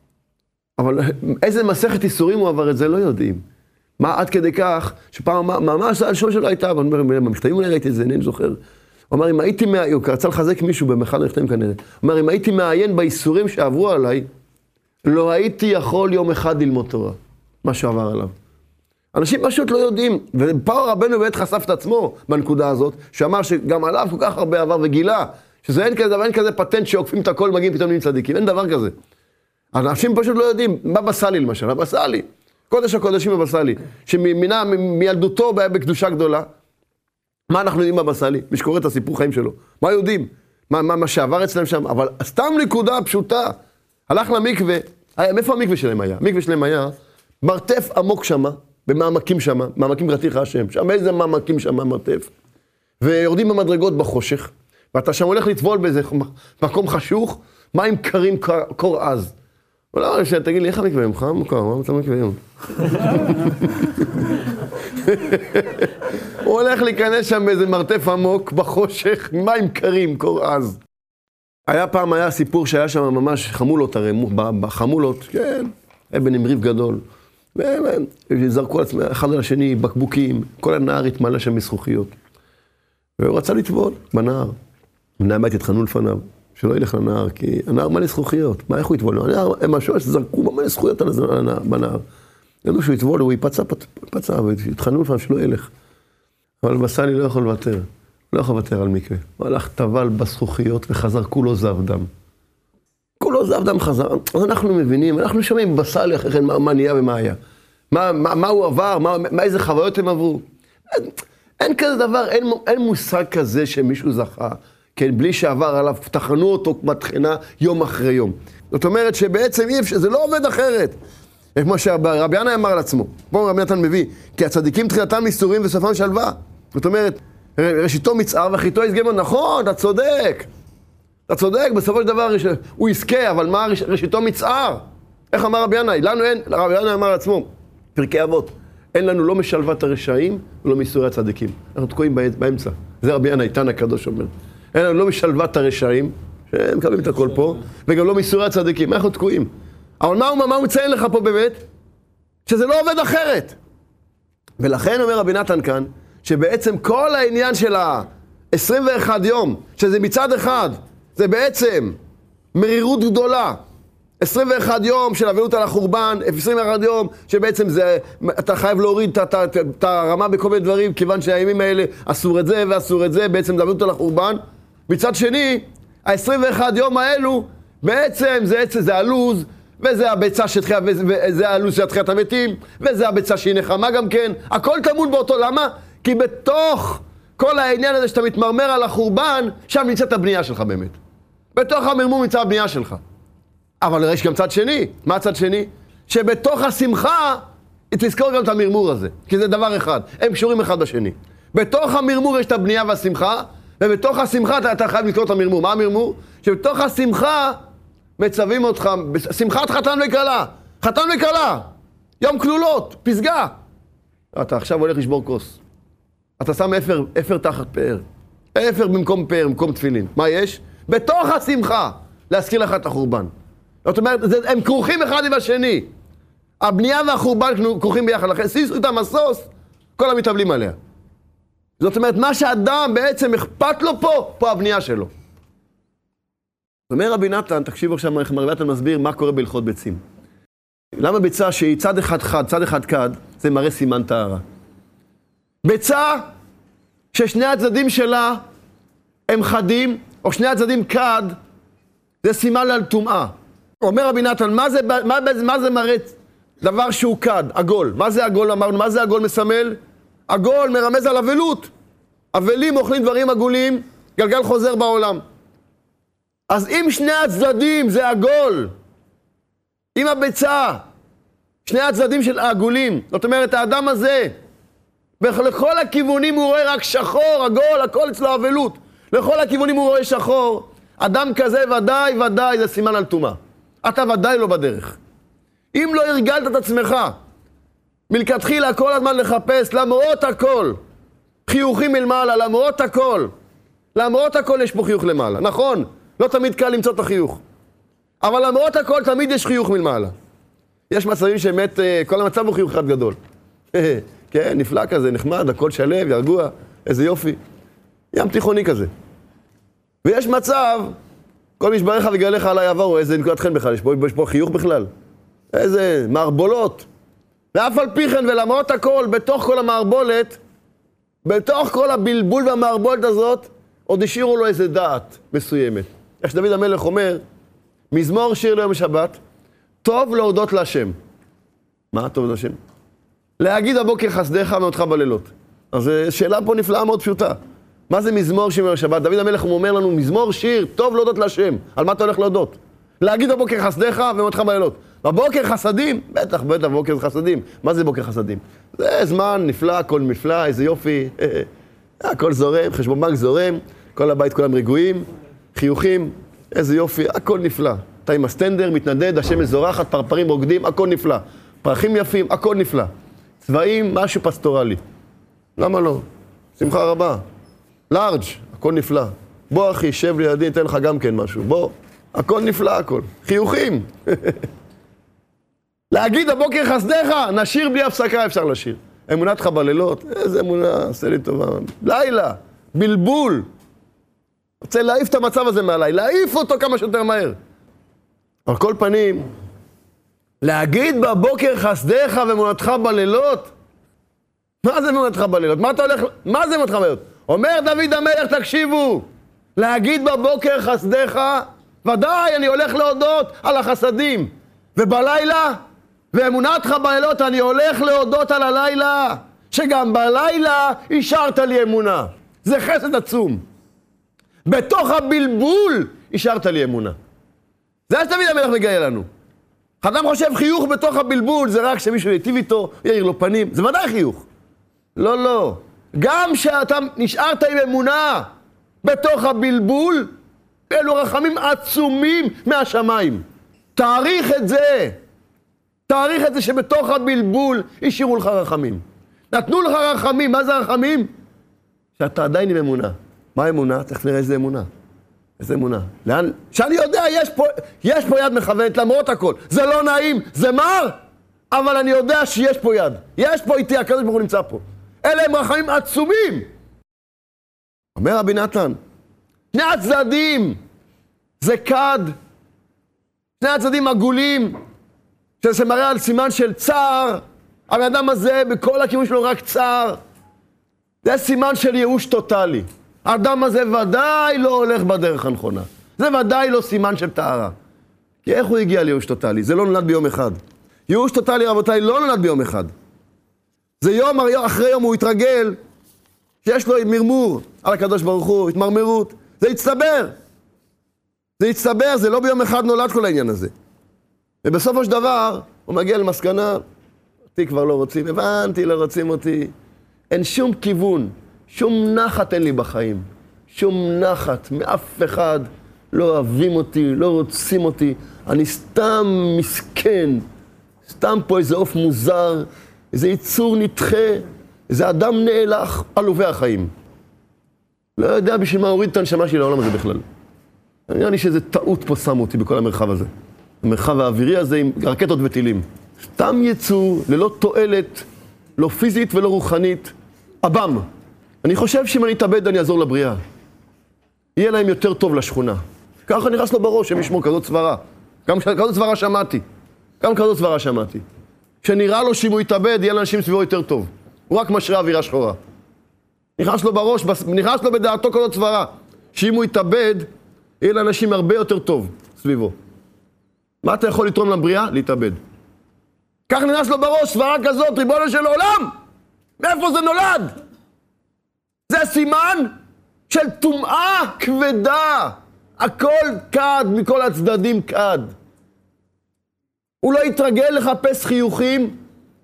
אבל איזה מסכת איסורים הוא עבר את זה, לא יודעים. מה עד כדי כך, שפעם ממש הלשון שלו הייתה, אבל במכתבים אולי ראיתי את זה, אינני זוכר. הוא אמר, אם הייתי מעיין, הוא רצה לחזק מישהו במחד הנכתבים כנראה. הוא אומר, אם הייתי מעיין באיסורים שעברו עליי, לא הייתי יכול יום אחד ללמוד תורה, מה שעבר עליו. אנשים פשוט לא יודעים, ופאו רבנו באמת חשף את עצמו בנקודה הזאת, שאמר שגם עליו כל כך הרבה עבר וגילה, שזה אין כזה, אין כזה פטנט שעוקפים את הכל, מגיעים פתאום נהיים צדיקים, אין דבר כזה. אנשים פשוט לא יודעים, בבא סאלי למשל, בבא סאלי, קודש הקודשים בבא סאלי, שמינה מילדותו בקדושה גדולה, מה אנחנו יודעים בבא סאלי? מי שקורא את הסיפור חיים שלו. מה יודעים? מה, מה, מה שעבר אצלם שם? אבל סתם נקודה פשוטה. הלך למקווה, היה, מאיפה המקווה שלהם היה? המקווה שלהם היה מרתף עמוק שמה, במעמקים שמה, מעמקים גרתיך השם. שם איזה מעמקים שמה מרתף. ויורדים במדרגות בחושך, ואתה שם הולך לטבול באיזה מקום חשוך, מים קרים קור עז. אבל לא, תגיד לי, איך המקווה ממך? מוכר, מה אתה מקווה היום? הוא הולך להיכנס שם באיזה מרתף עמוק, בחושך, מים קרים, קור עז. היה פעם, היה סיפור שהיה שם ממש חמולות הרי, בחמולות, כן, אבן עם ריב גדול. וזרקו על עצמם, אחד על השני, בקבוקים, כל הנהר התמלא שם מזכוכיות. והוא רצה לטבול בנהר. בני הבית התחנו לפניו, שלא ילך לנהר, כי הנהר מלא זכוכיות. מה, איך הוא יטבול? הנהר, הם השורש זרקו מלא זכוכיות בנהר. ידעו שהוא יטבול, הוא ייפצע, פצע, והתחנו לפניו שלא ילך. אבל בסלי לא יכול לוותר, לא יכול לוותר על מקווה. הוא הלך טבל בזכוכיות וחזר כולו זב דם. כולו זב דם חזר. אז אנחנו מבינים, אנחנו שומעים בסלי אחרי כן מה, מה נהיה ומה היה. מה, מה, מה הוא עבר, מה, מה איזה חוויות הם עברו. אין, אין כזה דבר, אין, אין מושג כזה שמישהו זכה, כן, בלי שעבר עליו, תחנו אותו בתחינה יום אחרי יום. זאת אומרת שבעצם אי אפשר, זה לא עובד אחרת. כמו שרבי ינאי אמר על עצמו, פה רבי נתן מביא, כי הצדיקים תחילתם מסורים וסופם שלווה. זאת אומרת, ראשיתו מצער ואחריתו יסגמון, נכון, אתה צודק. אתה צודק, בסופו של דבר הוא יזכה, אבל מה ראשיתו מצער? איך אמר רבי ינאי? לנו אין, רבי ינאי אמר על עצמו, פרקי אבות, אין לנו לא משלוות הרשעים ולא מסורי הצדיקים. אנחנו תקועים באמצע. זה רבי ינאי, תנא הקדוש אומר. אין לנו לא משלוות הרשעים, שהם מקבלים את הכל פה, וגם לא מסורי הצדיקים. אנחנו תקועים. אבל מה הוא, מה הוא מציין לך פה באמת? שזה לא עובד אחרת. ולכן אומר רבי נתן כאן, שבעצם כל העניין של ה-עשרים ואחד יום, שזה מצד אחד, זה בעצם מרירות גדולה. עשרים ואחד יום של אבלות על החורבן, עשרים ואחד יום שבעצם זה, אתה חייב להוריד את הרמה בכל מיני דברים, כיוון שהימים האלה אסור את זה ואסור את זה, בעצם זה אבלות על החורבן. מצד שני, ה-עשרים ואחד יום האלו, בעצם זה, זה הלוז, וזה הביצה שתחייה, וזה הלוז של תחיית המתים, וזה הביצה שהיא נחמה גם כן. הכל טמון באותו, למה? כי בתוך כל העניין הזה שאתה מתמרמר על החורבן, שם נמצאת הבנייה שלך באמת. בתוך המרמור נמצא הבנייה שלך. אבל יש גם צד שני. מה הצד שני? שבתוך השמחה, תזכור גם את המרמור הזה. כי זה דבר אחד. הם קשורים אחד בשני. בתוך המרמור יש את הבנייה והשמחה, ובתוך השמחה אתה, אתה חייב לזכור את המרמור. מה המרמור? שבתוך השמחה מצווים אותך, שמחת חתן וכלה. חתן וכלה. יום כלולות, פסגה. אתה עכשיו הולך לשבור כוס. אתה שם אפר, אפר תחת פאר. אפר במקום פאר, במקום תפילין. מה יש? בתוך השמחה, להזכיר לך את החורבן. זאת אומרת, הם כרוכים אחד עם השני. הבנייה והחורבן כרוכים ביחד. לכן, סיסו את המסוס, כל המתאבלים עליה. זאת אומרת, מה שאדם בעצם אכפת לו פה, פה הבנייה שלו. אומר רבי נתן, תקשיבו עכשיו, רבי נתן מסביר מה קורה בהלכות ביצים. למה ביצה שהיא צד אחד חד, צד אחד כד, זה מראה סימן טהרה. ביצה ששני הצדדים שלה הם חדים, או שני הצדדים כד, זה סימן על טומאה. אומר רבי נתן, מה זה, מה, מה זה מראה דבר שהוא כד, עגול? מה זה עגול? אמרנו, מה זה עגול מסמל? עגול מרמז על אבלות. אבלים אוכלים דברים עגולים, גלגל חוזר בעולם. אז אם שני הצדדים זה עגול, אם הביצה, שני הצדדים של העגולים, זאת אומרת, האדם הזה, לכל הכיוונים הוא רואה רק שחור, עגול, הכל אצלו אבלות. לכל הכיוונים הוא רואה שחור. אדם כזה ודאי, ודאי, זה סימן על טומאה. אתה ודאי לא בדרך. אם לא הרגלת את עצמך, מלכתחילה כל הזמן לחפש, למרות הכל, חיוכים מלמעלה, למרות הכל, למרות הכל יש פה חיוך למעלה, נכון? לא תמיד קל למצוא את החיוך. אבל למרות הכל תמיד יש חיוך מלמעלה. יש מצבים שבאמת כל המצב הוא חיוך אחד גדול. כן, נפלא כזה, נחמד, הכל שלב, ירגוע, איזה יופי. ים תיכוני כזה. ויש מצב, כל משבריך וגליך עליי עברו, איזה נקודת חן בכלל, יש פה, יש פה חיוך בכלל. איזה מערבולות. ואף על פי כן, ולמרות הכל, בתוך כל המערבולת, בתוך כל הבלבול והמערבולת הזאת, עוד השאירו לו איזה דעת מסוימת. איך שדוד המלך אומר, מזמור שיר ליום שבת, טוב להודות להשם. מה טוב להשם? להגיד הבוקר חסדיך ומאותך בלילות. אז שאלה פה נפלאה מאוד פשוטה. מה זה מזמור שיר ליום שבת? דוד המלך הוא אומר לנו, מזמור שיר, טוב להודות להשם. על מה אתה הולך להודות? להגיד הבוקר חסדיך ומאותך בלילות. בבוקר חסדים? בטח, בטח, בבוקר זה חסדים. מה זה בוקר חסדים? זה זמן נפלא, הכל נפלא, איזה יופי. הכל זורם, חשבון בנק זורם, כל הבית כולם רגועים, חיוכים. איזה יופי, הכל נפלא. אתה עם הסטנדר, מתנדד, השמש זורחת, פרפרים רוקדים, הכל נפלא. פרחים יפים, הכל נפלא. צבעים, משהו פסטורלי. למה לא? שמחה רבה. לארג', הכל נפלא. בוא אחי, שב לידי, אתן לך גם כן משהו. בוא, הכל נפלא, הכל. חיוכים. להגיד הבוקר חסדיך, נשיר בלי הפסקה, אפשר לשיר. אמונתך בלילות, איזה אמונה, עשה לי טובה. לילה, בלבול. רוצה להעיף את המצב הזה מעליי, להעיף אותו כמה שיותר מהר. על כל פנים, להגיד בבוקר חסדיך ואמונתך בלילות, מה זה אמונתך בלילות? מה אתה הולך, מה זה אמונתך בלילות? אומר דוד המלך, תקשיבו, להגיד בבוקר חסדיך, ודאי, אני הולך להודות על החסדים, ובלילה, ואמונתך בלילות, אני הולך להודות על הלילה, שגם בלילה השארת לי אמונה. זה חסד עצום. בתוך הבלבול השארת לי אמונה. זה שדוד המלך מגיע לנו. אדם חושב חיוך בתוך הבלבול, זה רק שמישהו יטיב איתו, יאיר לו פנים, זה ודאי חיוך. לא, לא. גם שאתה נשארת עם אמונה בתוך הבלבול, אלו רחמים עצומים מהשמיים. תאריך את זה. תאריך את זה שבתוך הבלבול השאירו לך רחמים. נתנו לך רחמים, מה זה רחמים? שאתה עדיין עם אמונה. מה אמונה? תכף נראה איזה אמונה. איזה אמונה. לאן? שאני יודע, יש פה, יש פה יד מכוונת למרות הכל. זה לא נעים, זה מר, אבל אני יודע שיש פה יד. יש פה איתי, הקדוש ברוך הוא נמצא פה. אלה הם רחמים עצומים. אומר רבי נתן, שני הצדדים, זה כד, שני הצדדים עגולים, שזה מראה על סימן של צער, הבן אדם הזה בכל הכיוון שלו רק צער, זה סימן של ייאוש טוטלי. האדם הזה ודאי לא הולך בדרך הנכונה. זה ודאי לא סימן של טהרה. כי איך הוא הגיע לייאוש טוטלי? זה לא נולד ביום אחד. ייאוש טוטלי, רבותיי, לא נולד ביום אחד. זה יום אחרי יום הוא התרגל, שיש לו מרמור על הקדוש ברוך הוא, התמרמרות. זה יצטבר. זה יצטבר, זה לא ביום אחד נולד כל העניין הזה. ובסופו של דבר, הוא מגיע למסקנה, אותי כבר לא רוצים, הבנתי, לא רוצים אותי. אין שום כיוון, שום נחת אין לי בחיים. שום נחת, מאף אחד לא אוהבים אותי, לא רוצים אותי. אני סתם מסכן, סתם פה איזה עוף מוזר, איזה יצור נדחה, איזה אדם נאלח, עלובי החיים. לא יודע בשביל מה הוריד את הנשמה שלי לעולם הזה בכלל. נראה לי שזה טעות פה שמו אותי בכל המרחב הזה. המרחב האווירי הזה עם רקטות וטילים. סתם יצור, ללא תועלת, לא פיזית ולא רוחנית. אבם. אני חושב שאם אני אתאבד אני אעזור לבריאה. יהיה להם יותר טוב לשכונה. ככה נכנס לו בראש, הם ישמעו כזאת סברה. גם כזאת סברה שמעתי. גם כזאת סברה שמעתי. כשנראה לו שאם הוא יתאבד, יהיה לאנשים סביבו יותר טוב. הוא רק משרה אווירה שחורה. נכנס לו בראש, נכנס לו בדעתו כזאת סברה. שאם הוא יתאבד, יהיה לאנשים הרבה יותר טוב סביבו. מה אתה יכול לתרום לבריאה? להתאבד. כך נכנס לו בראש סברה כזאת, ריבונו של עולם! מאיפה זה נולד? זה סימן של טומאה כבדה. הכל כד, מכל הצדדים כד. הוא לא התרגל לחפש חיוכים.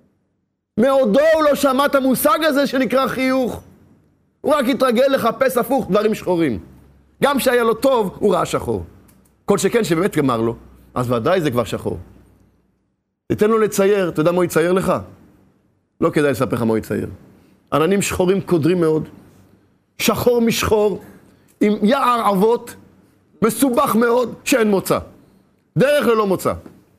מעודו הוא לא שמע את המושג הזה שנקרא חיוך. הוא רק התרגל לחפש הפוך דברים שחורים. גם שהיה לו טוב, הוא ראה שחור. כל שכן שבאמת גמר לו, אז ודאי זה כבר שחור. תתן לו לצייר, אתה יודע מה הוא יצייר לך? לא כדאי לספר לך מה הוא יצייר. עננים שחורים קודרים מאוד, שחור משחור, עם יער אבות, מסובך מאוד, שאין מוצא. דרך ללא מוצא.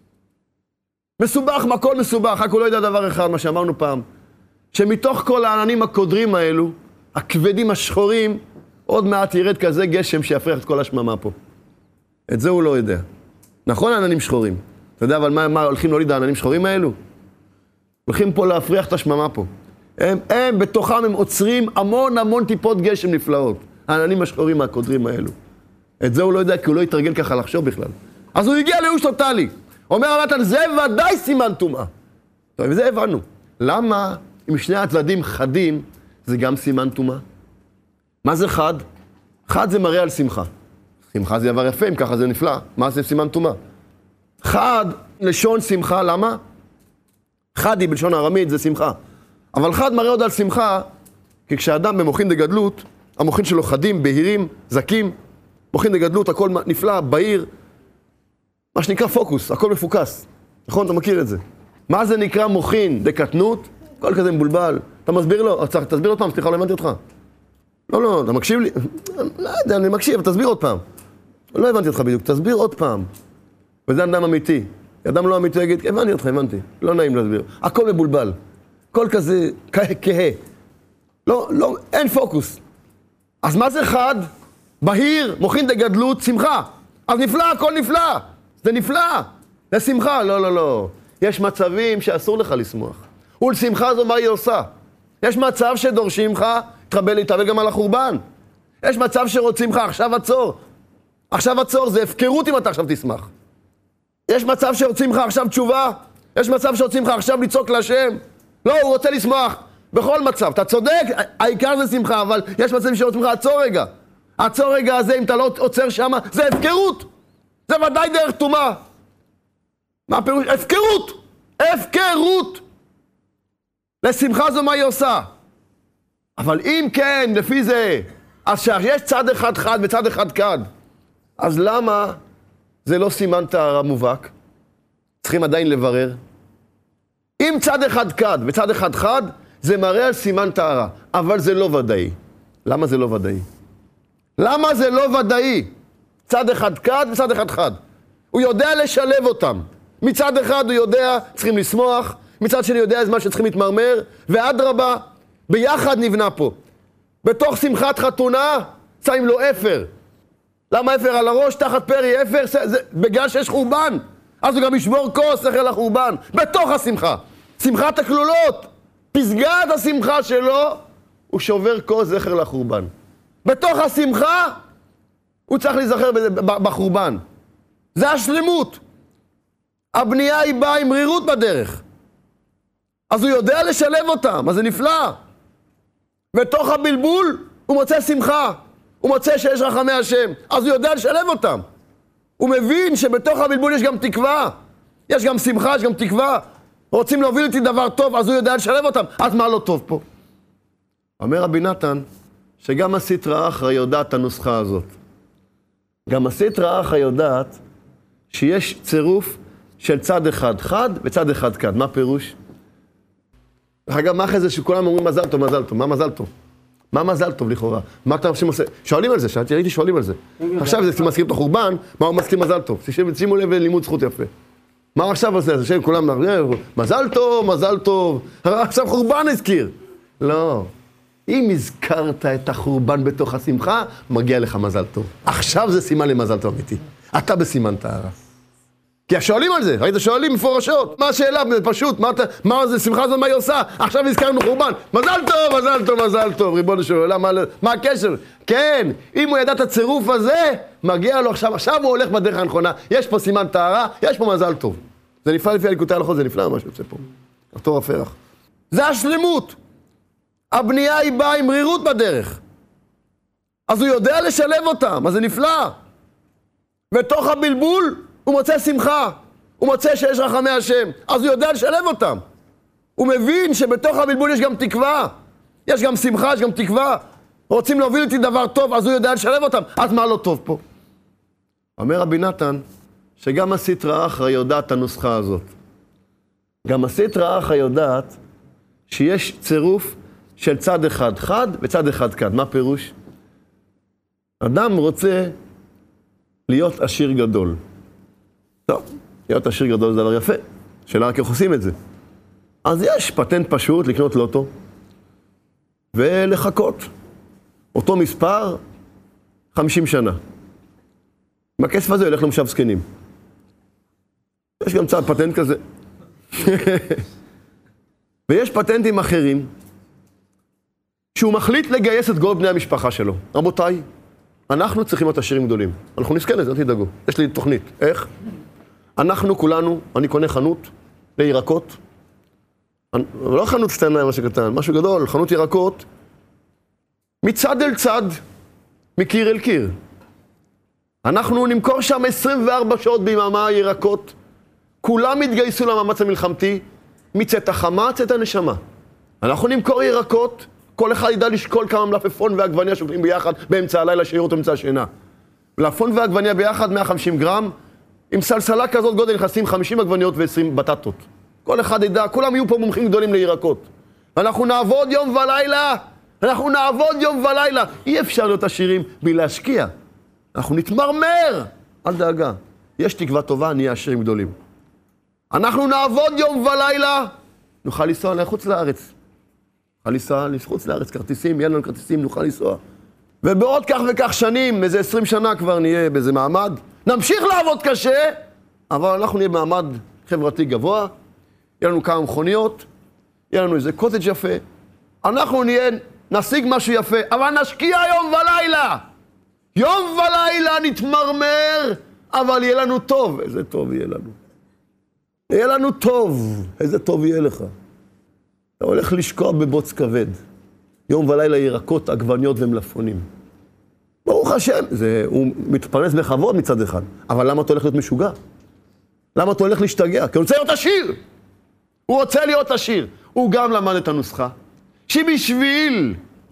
מסובך, הכל מסובך, רק הוא לא יודע דבר אחד, מה שאמרנו פעם, שמתוך כל העננים הקודרים האלו, הכבדים השחורים, עוד מעט ירד כזה גשם שיפריח את כל השממה פה. את זה הוא לא יודע. נכון העננים שחורים. אתה יודע אבל מה, מה הולכים להוליד העננים שחורים האלו? הולכים פה להפריח את השממה פה. הם, הם בתוכם הם עוצרים המון המון טיפות גשם נפלאות. העננים השחורים הקודרים האלו. את זה הוא לא יודע כי הוא לא יתרגל ככה לחשוב בכלל. אז הוא הגיע לייאוש טוטלי. אומר הרמב"ם, זה ודאי סימן טומאה. טוב, וזה הבנו. למה אם שני הצדדים חדים, זה גם סימן טומאה? מה זה חד? חד זה מראה על שמחה. שמחה זה דבר יפה, אם ככה זה נפלא. מה זה סימן טומאה? חד, לשון שמחה, למה? חד היא בלשון הארמית, זה שמחה. אבל חד מראה עוד על שמחה, כי כשאדם במוחין דגדלות, המוחין שלו חדים, בהירים, זקים, מוחין דגדלות, הכל נפלא, בהיר, מה שנקרא פוקוס, הכל מפוקס. נכון? אתה מכיר את זה. מה זה נקרא מוחין דקטנות? הכל כזה מבולבל. אתה מסביר לו? תסביר עוד פעם, סליחה, לא הבנתי אותך. לא, לא, אתה מקשיב לי? לא יודע, אני מקשיב, תסביר עוד פעם. לא הבנתי אותך בדיוק, תסביר עוד פעם. וזה אדם אמיתי. אדם לא אמיתי יגיד, הבנתי אותך, הבנתי. לא נעים להסביר. הכל מבולבל. הכל כזה כהה. לא, לא, אין פוקוס. אז מה זה חד? בהיר, מוחין דגדלות, שמחה. אז נפלא, הכל נפלא. זה נפלא. זה שמחה. לא, לא, לא. יש מצבים שאסור לך לשמוח. ולשמחה זו מה היא עושה. יש מצב שדורשים לך, תחבל להתאבל גם על החורבן. יש מצב שרוצים לך, עכשיו עצור. עכשיו עצור, זה הפקרות אם אתה עכשיו תשמח. יש מצב שרוצים לך עכשיו תשובה. יש מצב שרוצים לך עכשיו לצעוק להשם. לא, הוא רוצה לשמוח. בכל מצב, אתה צודק, העיקר זה שמחה, אבל יש מצבים שרוצים לך, עצור רגע. עצור רגע הזה, אם אתה לא עוצר שם, זה הפקרות. זה ודאי דרך תומה. מה הפירוש? הפקרות! הפקרות! לשמחה זו מה היא עושה. אבל אם כן, לפי זה, אז שיש צד אחד חד וצד אחד כד, אז למה זה לא סימן טהרה מובהק? צריכים עדיין לברר. אם צד אחד כד וצד אחד חד, זה מראה על סימן טהרה, אבל זה לא ודאי. למה זה לא ודאי? למה זה לא ודאי? צד אחד כד וצד אחד חד. הוא יודע לשלב אותם. מצד אחד הוא יודע, צריכים לשמוח, מצד שני יודע זמן שצריכים להתמרמר, ועד רבה, ביחד נבנה פה. בתוך שמחת חתונה, שמים לו אפר. למה אפר על הראש? תחת פרי אפר, זה, זה, בגלל שיש חורבן. אז הוא גם ישבור כוס אחרי לחורבן. בתוך השמחה. שמחת הכלולות. פסגת השמחה שלו, הוא שובר כוס זכר לחורבן. בתוך השמחה, הוא צריך להיזכר בחורבן. זה השלמות. הבנייה היא באה עם רירות בדרך. אז הוא יודע לשלב אותם, אז זה נפלא. בתוך הבלבול, הוא מוצא שמחה. הוא מוצא שיש רחמי השם. אז הוא יודע לשלב אותם. הוא מבין שבתוך הבלבול יש גם תקווה. יש גם שמחה, יש גם תקווה. רוצים להוביל איתי דבר טוב, אז הוא יודע לשלב אותם. אז מה לא טוב פה? אומר רבי נתן, שגם הסטרא אחרא יודעת את הנוסחה הזאת. גם הסטרא אחרא יודעת שיש צירוף של צד אחד חד וצד אחד כד. מה פירוש? אגב, מה אחרי זה שכולם אומרים מזל טוב, מזל טוב? מה מזל טוב? מה מזל טוב לכאורה? מה אתה אנשים עושה? שואלים על זה, שאלתי, ראיתי שואלים על זה. עכשיו זה מזכיר את החורבן, מה הוא מזכיר מזל טוב? שימו לב לימוד זכות יפה. מה עכשיו עושה? אז השם כולם נראה, מזל טוב, מזל טוב. עכשיו חורבן הזכיר. לא. אם הזכרת את החורבן בתוך השמחה, מגיע לך מזל טוב. עכשיו זה סימן למזל טוב אמיתי. אתה בסימן טהרה. כי השואלים על זה, ראית שואלים מפורשות. מה השאלה? פשוט, מה, מה זה, שמחה זאת מה היא עושה? עכשיו הזכרנו חורבן. מזל טוב, מזל טוב, מזל טוב. ריבונו של עולם, מה, מה הקשר? כן, אם הוא ידע את הצירוף הזה, מגיע לו עכשיו, עכשיו הוא הולך בדרך הנכונה. יש פה סימן טהרה, יש פה מזל טוב. זה נפלא לפי הליקוטי ההלכות, זה נפלא מה שיוצא פה. כפתור הפרח. זה השלמות. הבנייה היא באה עם רירות בדרך. אז הוא יודע לשלב אותם, אז זה נפלא. בתוך הבלבול, הוא מוצא שמחה, הוא מוצא שיש רחמי השם, אז הוא יודע לשלב אותם. הוא מבין שבתוך הבלבול יש גם תקווה, יש גם שמחה, יש גם תקווה. רוצים להוביל איתי דבר טוב, אז הוא יודע לשלב אותם. אז מה לא טוב פה? אומר רבי נתן, שגם הסטרא אחרא יודעת את הנוסחה הזאת. גם הסטרא אחרא יודעת שיש צירוף של צד אחד חד וצד אחד כד. מה פירוש? אדם רוצה להיות עשיר גדול. טוב, להיות עשיר גדול זה דבר יפה. שאלה רק איך עושים את זה. אז יש פטנט פשוט לקנות לוטו ולחכות. אותו מספר, חמישים שנה. עם הכסף הזה ילך למושב זקנים. יש גם צד פטנט כזה. ויש פטנטים אחרים, שהוא מחליט לגייס את כל בני המשפחה שלו. רבותיי, אנחנו צריכים להיות עשירים גדולים. אנחנו נזכה לזה, אל תדאגו. יש לי תוכנית. איך? אנחנו כולנו, אני קונה חנות לירקות. לא חנות קטנה, משהו קטן, משהו גדול, חנות ירקות. מצד אל צד, מקיר אל קיר. אנחנו נמכור שם עשרים וארבע שעות ביממה ירקות. כולם התגייסו למאמץ המלחמתי, מצאת החמה, צאת הנשמה. אנחנו נמכור ירקות, כל אחד ידע לשקול כמה מלפפון ועגבניה שוקלים ביחד באמצע הלילה, שיראו אותו באמצע השינה. מלפפון ועגבניה ביחד מאה וחמישים גרם, עם סלסלה כזאת גודל נכנסים חמישים עגבניות ועשרים בטטות. כל אחד ידע, כולם יהיו פה מומחים גדולים לירקות. אנחנו נעבוד יום ולילה, אנחנו נעבוד יום ולילה. אי אפשר להיות עשירים בלי להשקיע. אנחנו נתמרמר. אל דאגה, יש תקווה טובה, נהיה עשירים גדולים. אנחנו נעבוד יום ולילה, נוכל לנסוע לחוץ לארץ. נוכל לנסוע לחוץ לארץ, כרטיסים, יהיה לנו כרטיסים, נוכל לנסוע. ובעוד כך וכך שנים, איזה עשרים שנה כבר נהיה באיזה מעמד, נמשיך לעבוד קשה, אבל אנחנו נהיה במעמד חברתי גבוה, יהיה לנו כמה מכוניות, יהיה לנו איזה קוטג' יפה, אנחנו נהיה, נשיג משהו יפה, אבל נשקיע יום ולילה. יום ולילה נתמרמר, אבל יהיה לנו טוב. איזה טוב יהיה לנו. יהיה לנו טוב. איזה טוב יהיה לך. אתה הולך לשקוע בבוץ כבד. יום ולילה ירקות, עגבניות ומלפפונים. ברוך השם, זה, הוא מתפרנס בכבוד מצד אחד. אבל למה אתה הולך להיות משוגע? למה אתה הולך להשתגע? כי הוא רוצה להיות עשיר. הוא רוצה להיות עשיר. הוא גם למד את הנוסחה. שבשביל,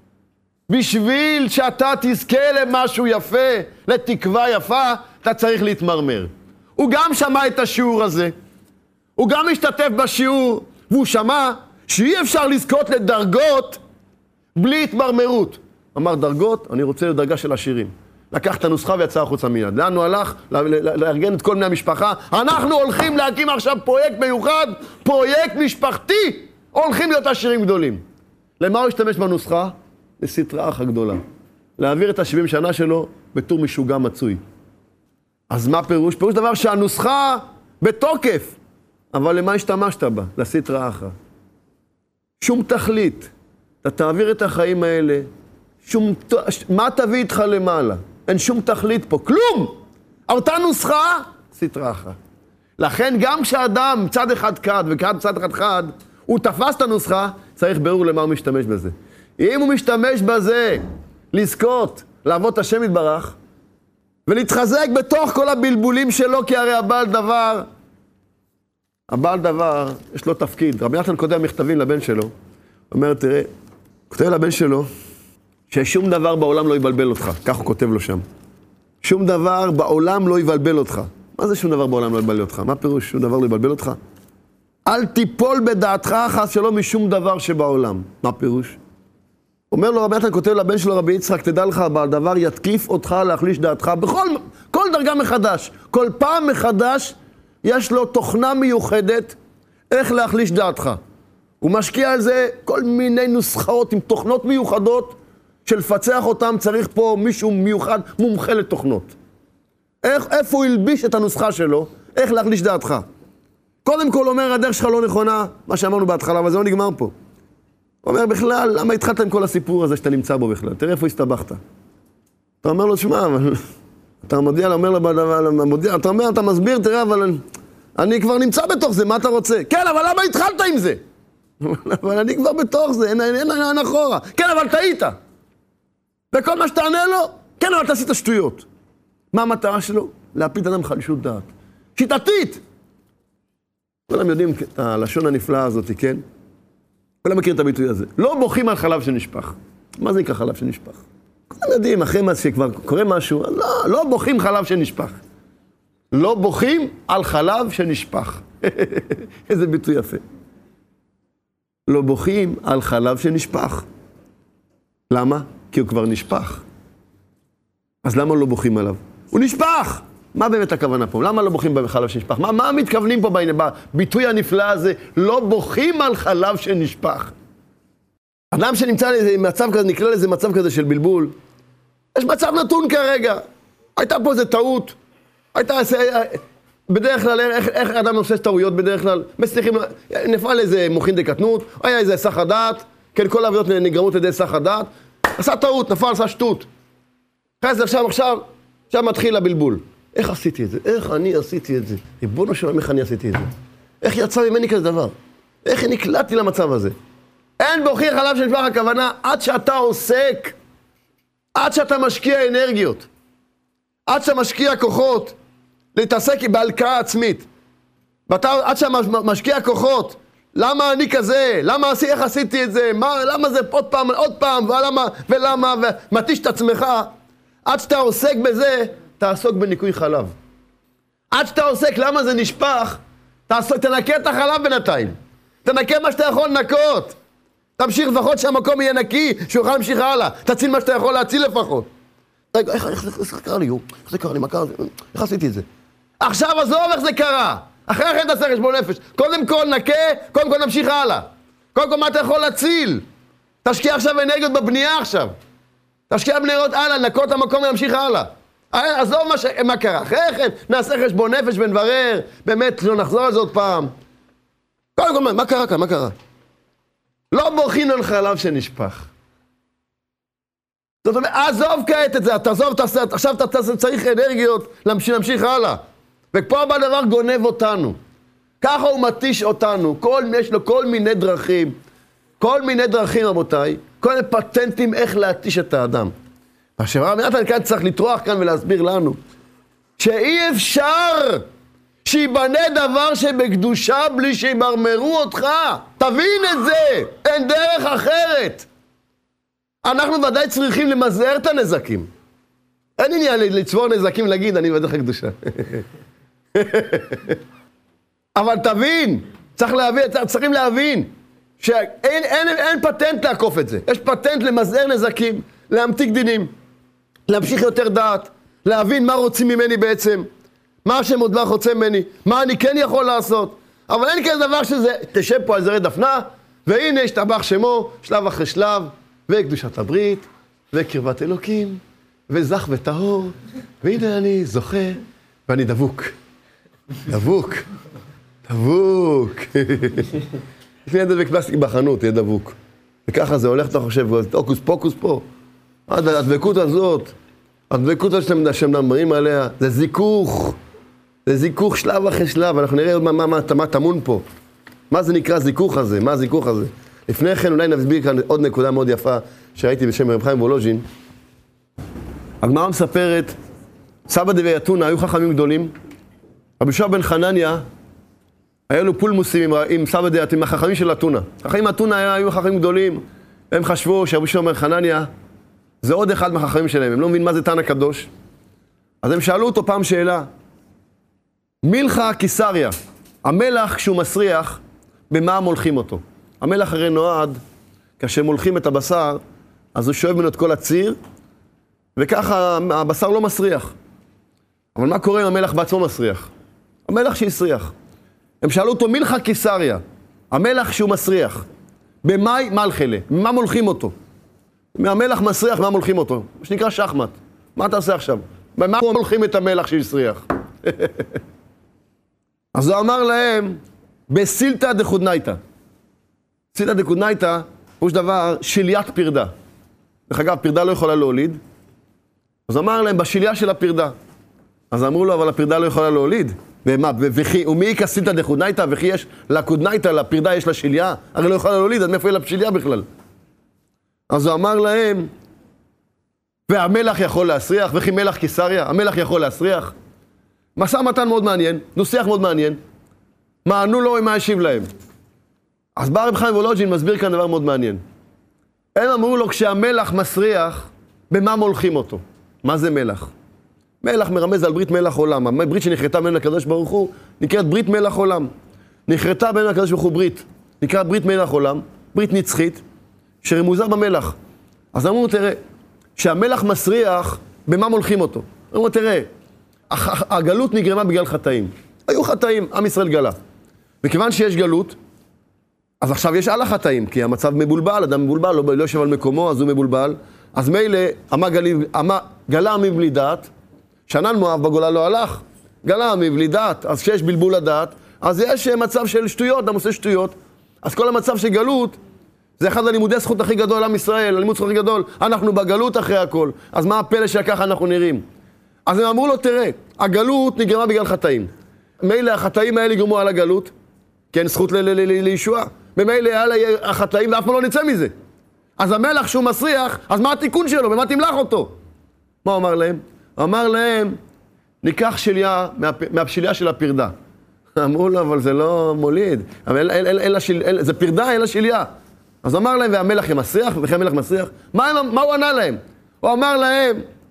בשביל שאתה תזכה למשהו יפה, לתקווה יפה, אתה צריך להתמרמר. הוא גם שמע את השיעור הזה. הוא גם השתתף בשיעור, והוא שמע שאי אפשר לזכות לדרגות בלי התמרמרות. אמר דרגות, אני רוצה לדרגה של עשירים. לקח את הנוסחה ויצא החוצה מיד. לאן הוא הלך? לארגן את כל בני המשפחה. אנחנו הולכים להקים עכשיו פרויקט מיוחד, פרויקט משפחתי. הולכים להיות עשירים גדולים. למה הוא השתמש בנוסחה? לסטרה אחת גדולה. להעביר את ה-שבעים שנה שלו בתור משוגע מצוי. אז מה פירוש? פירוש דבר שהנוסחה בתוקף. אבל למה השתמשת בה? לסטרה אחת. שום תכלית. אתה תעביר את החיים האלה, שום, מה תביא איתך למעלה? אין שום תכלית פה, כלום! אותה נוסחה, סטרה אחת. לכן גם כשאדם צד אחד קד וצד אחד חד, הוא תפס את הנוסחה, צריך ברור למה הוא משתמש בזה. אם הוא משתמש בזה, לזכות, לעבוד את השם יתברך, ולהתחזק בתוך כל הבלבולים שלו, כי הרי הבעל דבר, הבעל דבר, יש לו תפקיד. רבי נתן כותב מכתבים לבן שלו, אומר, תראה, כותב לבן שלו, ששום דבר בעולם לא יבלבל אותך. כך הוא כותב לו שם. שום דבר בעולם לא יבלבל אותך. מה זה שום דבר בעולם לא יבלבל אותך? מה פירוש שום דבר לא יבלבל אותך? אל תיפול בדעתך חס שלום משום דבר שבעולם. מה פירוש? אומר לו רבי נתן, כותב לבן שלו רבי יצחק, תדע לך, הדבר יתקיף אותך להחליש דעתך בכל כל דרגה מחדש. כל פעם מחדש יש לו תוכנה מיוחדת איך להחליש דעתך. הוא משקיע על זה כל מיני נוסחאות עם תוכנות מיוחדות, שלפצח אותם צריך פה מישהו מיוחד, מומחה לתוכנות. איך, איפה הוא ילביש את הנוסחה שלו, איך להחליש דעתך. קודם כל אומר, הדרך שלך לא נכונה, מה שאמרנו בהתחלה, אבל זה לא נגמר פה. הוא אומר בכלל, למה התחלת עם כל הסיפור הזה שאתה נמצא בו בכלל? תראה איפה הסתבכת. אתה אומר לו, שמע, אבל... אתה מודיע, אומר לו, אבל... מודיע, אתה אומר, אתה מסביר, תראה, אבל... אני, אני כבר נמצא בתוך זה, מה אתה רוצה? כן, אבל למה התחלת עם זה? אבל אני כבר בתוך זה, אין, אין, אין, אין אחורה. כן, אבל טעית. וכל מה שתענה לו, כן, אבל תעשית שטויות. מה המטרה שלו? להפיל אדם חלישות דעת. שיטתית! כולם יודעים את הלשון הנפלאה הזאת, כן? כולם מכיר את הביטוי הזה. לא בוכים על חלב שנשפך. מה זה נקרא חלב שנשפך? כולם יודעים, אחרי מה שכבר קורה משהו, לא, לא בוכים חלב שנשפך. לא בוכים על חלב שנשפך. איזה ביטוי יפה. לא בוכים על חלב שנשפך. למה? כי הוא כבר נשפך. אז למה לא בוכים עליו? הוא נשפך! מה באמת הכוונה פה? למה לא בוכים בחלב שנשפך? מה, מה מתכוונים פה בביטוי הנפלא הזה? לא בוכים על חלב שנשפך. אדם שנמצא לאיזה מצב כזה, נקרא לאיזה מצב כזה של בלבול, יש מצב נתון כרגע. הייתה פה איזה טעות. הייתה... בדרך כלל, איך, איך אדם עושה טעויות בדרך כלל? מצליחים, נפעל איזה מוחין דקטנות, היה איזה סך הדעת, כן, כל העבודות נגרמות לידי סך הדעת, עשה טעות, נפל, עשה שטות. אחרי זה עכשיו, עכשיו, עכשיו מתחיל הבלבול. איך עשיתי את זה? איך אני עשיתי את זה? ריבונו של עולם, איך אני עשיתי את זה? איך יצא ממני כזה דבר? איך נקלעתי למצב הזה? אין בוכי חלב שנשפך, הכוונה, עד שאתה עוסק, עד שאתה משקיע אנרגיות, עד שאתה משקיע כוחות, להתעסק בהלקאה עצמית. ואתה, עד שאתה משקיע כוחות, למה אני כזה? למה עשי, איך עשיתי את זה? מה, למה זה עוד פעם, עוד פעם, ולמה, ולמה, ומתיש את עצמך, עד שאתה עוסק בזה, תעסוק בניקוי חלב. עד שאתה עוסק למה זה נשפך, תעסוק, תנקה את החלב בינתיים. תנקה מה שאתה יכול לנקות. תמשיך לפחות שהמקום יהיה נקי, שיוכל להמשיך הלאה. תציל מה שאתה יכול להציל לפחות. רגע, איך, איך, איך, איך זה קרה לי? איך זה קרה לי? מה קרה? איך עשיתי את זה? עכשיו עזוב איך זה קרה. אחרי כן תעשה חשבון נפש. קודם כל נקה, קודם כל נמשיך הלאה. קודם כל מה אתה יכול להציל? תשקיע עכשיו אנרגיות בבנייה עכשיו. תשקיע בנרות הלאה, נקות את המקום ונמשיך הלאה. עזוב מה, ש... מה קרה. אחרי כן נעשה חשבון נפש ונברר. באמת, לא נחזור על זה עוד פעם. קודם כל, מה, מה קרה כאן? מה קרה? לא בורחים על חלב שנשפך. זאת אומרת, עזוב כעת את זה, תעזוב, תעשה, עכשיו אתה צריך אנרגיות להמשיך, להמשיך הלאה. ופה הבא דבר גונב אותנו. ככה הוא מתיש אותנו. כל, יש לו כל מיני דרכים, כל מיני דרכים, רבותיי, כל מיני פטנטים איך להתיש את האדם. עכשיו, הרב נתן כאן צריך לטרוח כאן ולהסביר לנו, שאי אפשר שיבנה דבר שבקדושה בלי שימרמרו אותך. תבין את זה, אין דרך אחרת. אנחנו ודאי צריכים למזער את הנזקים. אין עניין לצבור נזקים ולהגיד, אני בדרך הקדושה. אבל תבין, צריך להבין, צריכים להבין, שאין אין, אין פטנט לעקוף את זה. יש פטנט למזער נזקים, להמתיק דינים, להמשיך יותר דעת, להבין מה רוצים ממני בעצם, מה השם עוד לך רוצה ממני, מה אני כן יכול לעשות. אבל אין כזה דבר שזה, תשב פה על זרי דפנה, והנה השתבח שמו, שלב אחרי שלב, וקדושת הברית, וקרבת אלוקים, וזך וטהור, והנה אני זוכה, ואני דבוק. דבוק. דבוק. לפני דבק פלסטיק בחנות, תהיה דבוק. וככה זה הולך, אתה חושב, אוקוס פוקוס פה. הדבקות הזאת, הדבקות הזאת שאתם מדברים עליה, זה זיכוך. זה זיכוך שלב אחרי שלב, אנחנו נראה עוד מה, מה, מה, מה תמון פה. מה זה נקרא זיכוך הזה? מה הזיכוך הזה? לפני כן אולי נסביר כאן עוד נקודה מאוד יפה שראיתי בשם רב חיים וולוז'ין. הגמרא מספרת, סבא דבי אתונה היו חכמים גדולים. רבי יהושע בן חנניה, היה לו פולמוסים עם, עם סבא דבי אתונה, עם החכמים של אתונה. החכמים אתונה היו חכמים גדולים, הם חשבו שרבי יהושע בן חנניה זה עוד אחד מהחכמים שלהם, הם לא מבין מה זה תנא קדוש. אז הם שאלו אותו פעם שאלה, מלכה קיסריה, המלח כשהוא מסריח, במה מולכים אותו? המלח הרי נועד, כאשר מולכים את הבשר, אז הוא שואב ממנו את כל הציר, וככה הבשר לא מסריח. אבל מה קורה אם המלח בעצמו מסריח? המלח שיסריח. הם שאלו אותו, מלכה קיסריה, המלח שהוא מסריח, במאי מלכלה, מה מולכים אותו? מהמלח מסריח, מה מולכים אותו? מה שנקרא שחמט. מה אתה עושה עכשיו? במה מולכים את המלח שיסריח? אז הוא אמר להם, בסילתא דחודנייתא. סילתא דחודנייתא, הוא דבר שליית פרדה. דרך אגב, פרדה לא יכולה להוליד. אז הוא אמר להם, בשליה של הפרדה. אז אמרו לו, אבל הפרדה לא יכולה להוליד. ומה, וכי, ומי יקה סילתא דחודנייתא, וכי יש לקודנייתא, לפרדה יש לה שליה, הרי לא יכולה להוליד, אז מאיפה יהיה לה שליה בכלל? אז הוא אמר להם, והמלח יכול להסריח, וכי מלח קיסריה, המלח יכול להסריח. מסע מתן מאוד מעניין, נושיח מאוד מעניין. מה ענו לו, מה השיב להם. אז בא רב חיים וולוז'ין מסביר כאן דבר מאוד מעניין. הם אמרו לו, כשהמלח מסריח, במה מולכים אותו? מה זה מלח? מלח מרמז על ברית מלח עולם. הברית שנכרתה בין הקדוש ברוך הוא, נקראת ברית מלח עולם. נכרתה בין הקדוש ברוך הוא ברית. נקראת ברית מלח עולם, ברית נצחית, שרמוזה במלח. אז אמרו, תראה, כשהמלח מסריח, במה מולכים אותו? אמרו, תראה, הגלות נגרמה בגלל חטאים. היו חטאים, עם ישראל גלה. וכיוון שיש גלות, אז עכשיו יש על החטאים, כי המצב מבולבל, אדם מבולבל, לא, לא יושב על מקומו, אז הוא מבולבל. אז מילא, אמה גלי, אמה, גלה מבלי דעת, שנן מואב בגולה לא הלך. גלה מבלי דעת, אז כשיש בלבול הדעת, אז יש מצב של שטויות, אדם עושה שטויות. אז כל המצב של גלות, זה אחד הלימודי זכות הכי גדול עם ישראל, הלימוד זכות הכי גדול. אנחנו בגלות אחרי הכל. אז מה הפלא שככה אנחנו נראים? אז הם אמרו לו, תראה, הגלות נגרמה בגלל חטאים. מילא החטאים האלה גרמו על הגלות, כי אין זכות לישועה. במילא על החטאים ואף פעם לא נצא מזה. אז המלח שהוא מסריח, אז מה התיקון שלו? במה תמלח אותו? מה הוא אמר להם? הוא אמר להם, ניקח שליה מהשליה של הפרדה. אמרו לו, אבל זה לא מוליד. אבל אין, אין, אין, אין, אין, זה פרדה, אין לה שליה. אז הוא אמר להם, והמלח מסריח, וכי המלח מסריח. מה, מה הוא ענה להם? הוא אמר להם,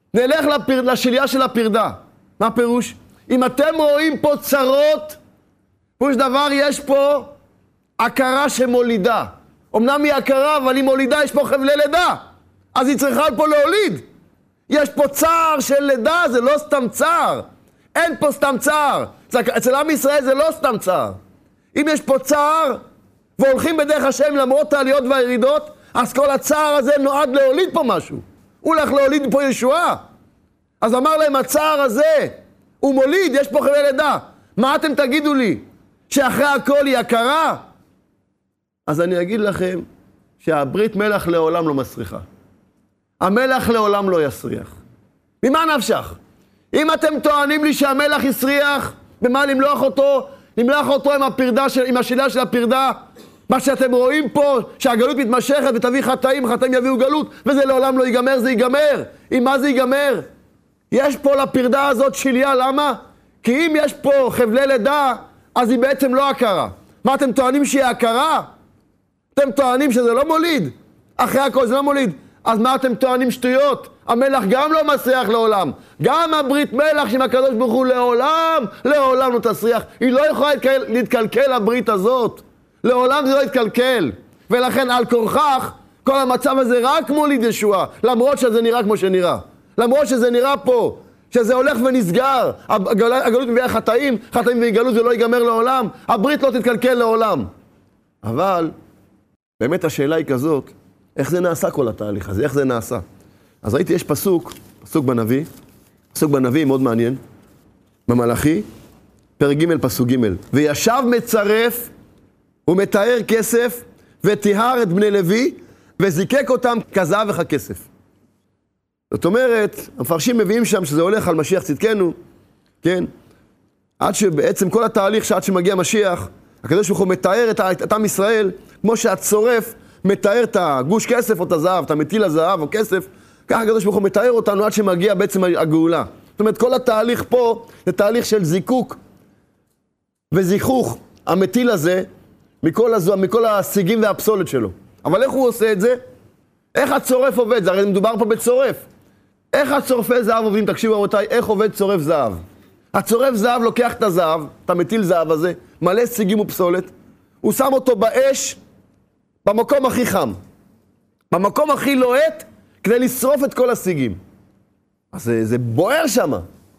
נלך לפר... לשליה של הפרדה. מה פירוש? אם אתם רואים פה צרות, פירוש דבר יש פה הכרה שמולידה. אמנם היא הכרה, אבל היא מולידה, יש פה חבלי לידה. אז היא צריכה פה להוליד. יש פה צער של לידה, זה לא סתם צער. אין פה סתם צער. אצל עם ישראל זה לא סתם צער. אם יש פה צער, והולכים בדרך השם למרות העליות והירידות, אז כל הצער הזה נועד להוליד פה משהו. הוא הולך להוליד פה ישועה. אז אמר להם, הצער הזה, הוא מוליד, יש פה חבלי לידה. מה אתם תגידו לי? שאחרי הכל היא הכרה? אז אני אגיד לכם שהברית מלח לעולם לא מסריחה. המלח לעולם לא יסריח. ממה נפשך? אם אתם טוענים לי שהמלח יסריח, במה למלוח אותו? למלוח אותו עם הפרדה של, עם השלילה של הפרדה. מה שאתם רואים פה, שהגלות מתמשכת ותביא חטאים, חטאים יביאו גלות, וזה לעולם לא ייגמר, זה ייגמר. עם מה זה ייגמר? יש פה לפרדה הזאת שליה, למה? כי אם יש פה חבלי לידה, אז היא בעצם לא הכרה. מה אתם טוענים שהיא הכרה? אתם טוענים שזה לא מוליד? אחרי הכל זה לא מוליד. אז מה אתם טוענים שטויות? המלח גם לא מסריח לעולם. גם הברית מלח עם הקדוש ברוך הוא לעולם, לעולם לא תסריח. היא לא יכולה להתקלקל הברית הזאת. לעולם זה לא יתקלקל. ולכן על כורכך, כל המצב הזה רק מוליד ישועה. למרות שזה נראה כמו שנראה. למרות שזה נראה פה. שזה הולך ונסגר. הגלות מביאה חטאים, חטאים ויגלות זה לא ייגמר לעולם. הברית לא תתקלקל לעולם. אבל באמת השאלה היא כזאת, איך זה נעשה כל התהליך הזה? איך זה נעשה? אז ראיתי, יש פסוק, פסוק בנביא, פסוק בנביא מאוד מעניין, במלאכי, פרק ג' פסוק ג', וישב מצרף ומתאר כסף וטיהר את בני לוי וזיקק אותם כזהב וככסף. זאת אומרת, המפרשים מביאים שם שזה הולך על משיח צדקנו, כן? עד שבעצם כל התהליך שעד שמגיע משיח, הקדוש ברוך הוא מתאר את עם ישראל, כמו שהצורף מתאר את הגוש כסף או את הזהב, את המטיל הזהב או כסף, ככה הקדוש ברוך הוא מתאר אותנו עד שמגיע בעצם הגאולה. זאת אומרת, כל התהליך פה זה תהליך של זיקוק וזיכוך המטיל הזה מכל, הזו, מכל השיגים והפסולת שלו. אבל איך הוא עושה את זה? איך הצורף עובד? זה הרי מדובר פה בצורף. איך הצורפי זהב עובדים? תקשיבו רבותיי, איך עובד צורף זהב? הצורף זהב לוקח את הזהב, את המטיל זהב הזה, מלא שיגים ופסולת, הוא שם אותו באש במקום הכי חם, במקום הכי לוהט, כדי לשרוף את כל השיגים. אז זה, זה בוער שם,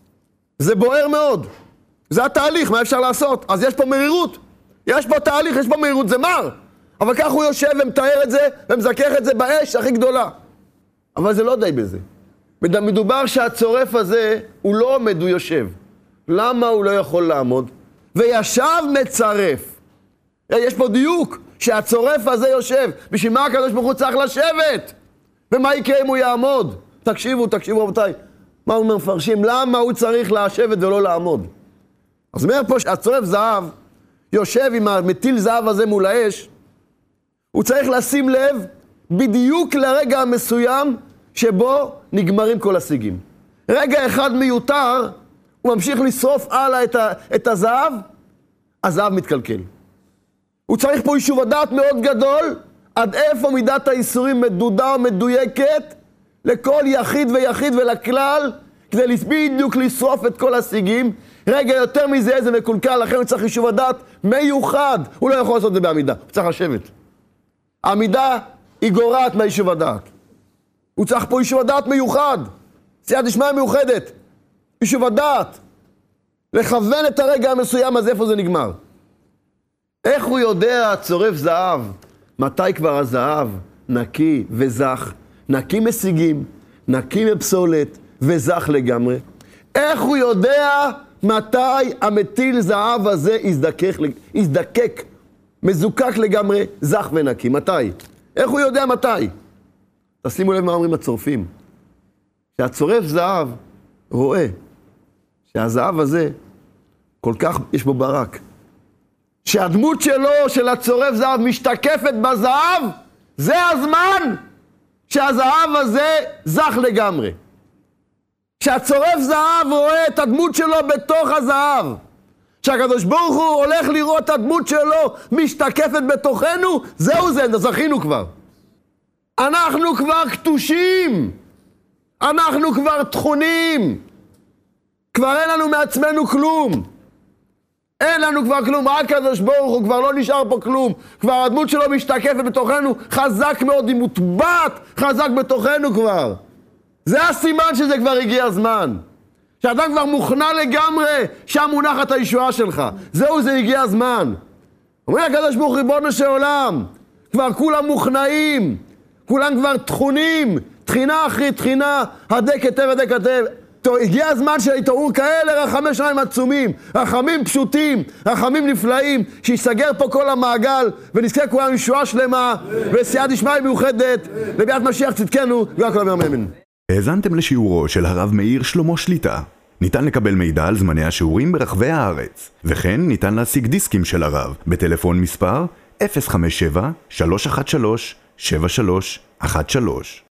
זה בוער מאוד. זה התהליך, מה אפשר לעשות? אז יש פה מרירות, יש פה תהליך, יש פה מרירות, זה מר. אבל כך הוא יושב ומתאר את זה, ומזכך את זה באש הכי גדולה. אבל זה לא די בזה. מדובר שהצורף הזה, הוא לא עומד, הוא יושב. למה הוא לא יכול לעמוד? וישב מצרף. יש פה דיוק, שהצורף הזה יושב. בשביל מה הקדוש ברוך הוא צריך לשבת? ומה יקרה אם הוא יעמוד? תקשיבו, תקשיבו רבותיי. מה הוא מפרשים? למה הוא צריך לשבת ולא לעמוד? אז אומר פה שהצורף זהב יושב עם המטיל זהב הזה מול האש, הוא צריך לשים לב בדיוק לרגע המסוים שבו נגמרים כל השיגים. רגע אחד מיותר, הוא ממשיך לשרוף הלאה את, ה, את הזהב, הזהב מתקלקל. הוא צריך פה יישוב הדעת מאוד גדול, עד איפה מידת האיסורים מדודה ומדויקת, לכל יחיד ויחיד ולכלל, כדי בדיוק לשרוף את כל השיגים. רגע יותר מזה זה מקולקל, לכן הוא צריך יישוב הדעת מיוחד. הוא לא יכול לעשות את זה בעמידה, הוא צריך לשבת. העמידה היא גורעת מהיישוב הדעת. הוא צריך פה יישוב הדעת מיוחד, סייעתא דשמיא מיוחדת, יישוב הדעת, לכוון את הרגע המסוים הזה איפה זה נגמר. איך הוא יודע, צורף זהב, מתי כבר הזהב נקי וזך, נקי משיגים, נקי מפסולת וזך לגמרי? איך הוא יודע מתי המטיל זהב הזה יזדקק, יזדקק, מזוקק לגמרי, זך ונקי? מתי? איך הוא יודע מתי? תשימו לב מה אומרים הצורפים. שהצורף זהב רואה שהזהב הזה כל כך יש בו ברק. שהדמות שלו, של הצורף זהב, משתקפת בזהב, זה הזמן שהזהב הזה זך לגמרי. שהצורף זהב רואה את הדמות שלו בתוך הזהב. שהקדוש ברוך הוא הולך לראות את הדמות שלו משתקפת בתוכנו, זהו זה, זכינו כבר. אנחנו כבר קטושים. אנחנו כבר תכונים. כבר אין לנו מעצמנו כלום. אין לנו כבר כלום. רק הקדוש ברוך הוא, כבר לא נשאר פה כלום. כבר הדמות שלו משתקפת בתוכנו חזק מאוד, היא מוטבעת חזק בתוכנו כבר. זה הסימן שזה כבר הגיע הזמן. שאתה כבר מוכנע לגמרי, שם מונחת הישועה שלך. זהו, זה הגיע הזמן. אומרים הקדוש ברוך הוא, ריבונו של עולם, כבר כולם מוכנעים, כולם כבר תכונים, תחינה אחרי תחינה, הדק היטב, הדק היטב. הגיע הזמן שהתעוררו כאלה רחמי שמיים עצומים, רחמים פשוטים, רחמים נפלאים, שיסגר פה כל המעגל, ונזכה כולם ישועה שלמה, וסייעתא דשמיא מיוחדת, לביאת משיח צדקנו, ויהיה כל אמן אמן. האזנתם לשיעורו של הרב מאיר שלמה שליט"א. ניתן לקבל מידע על זמני השיעורים ברחבי הארץ, וכן ניתן להשיג דיסקים של הרב בטלפון מספר אפס חמש שבע שלוש אחת שלוש שבע שלוש אחת שלוש.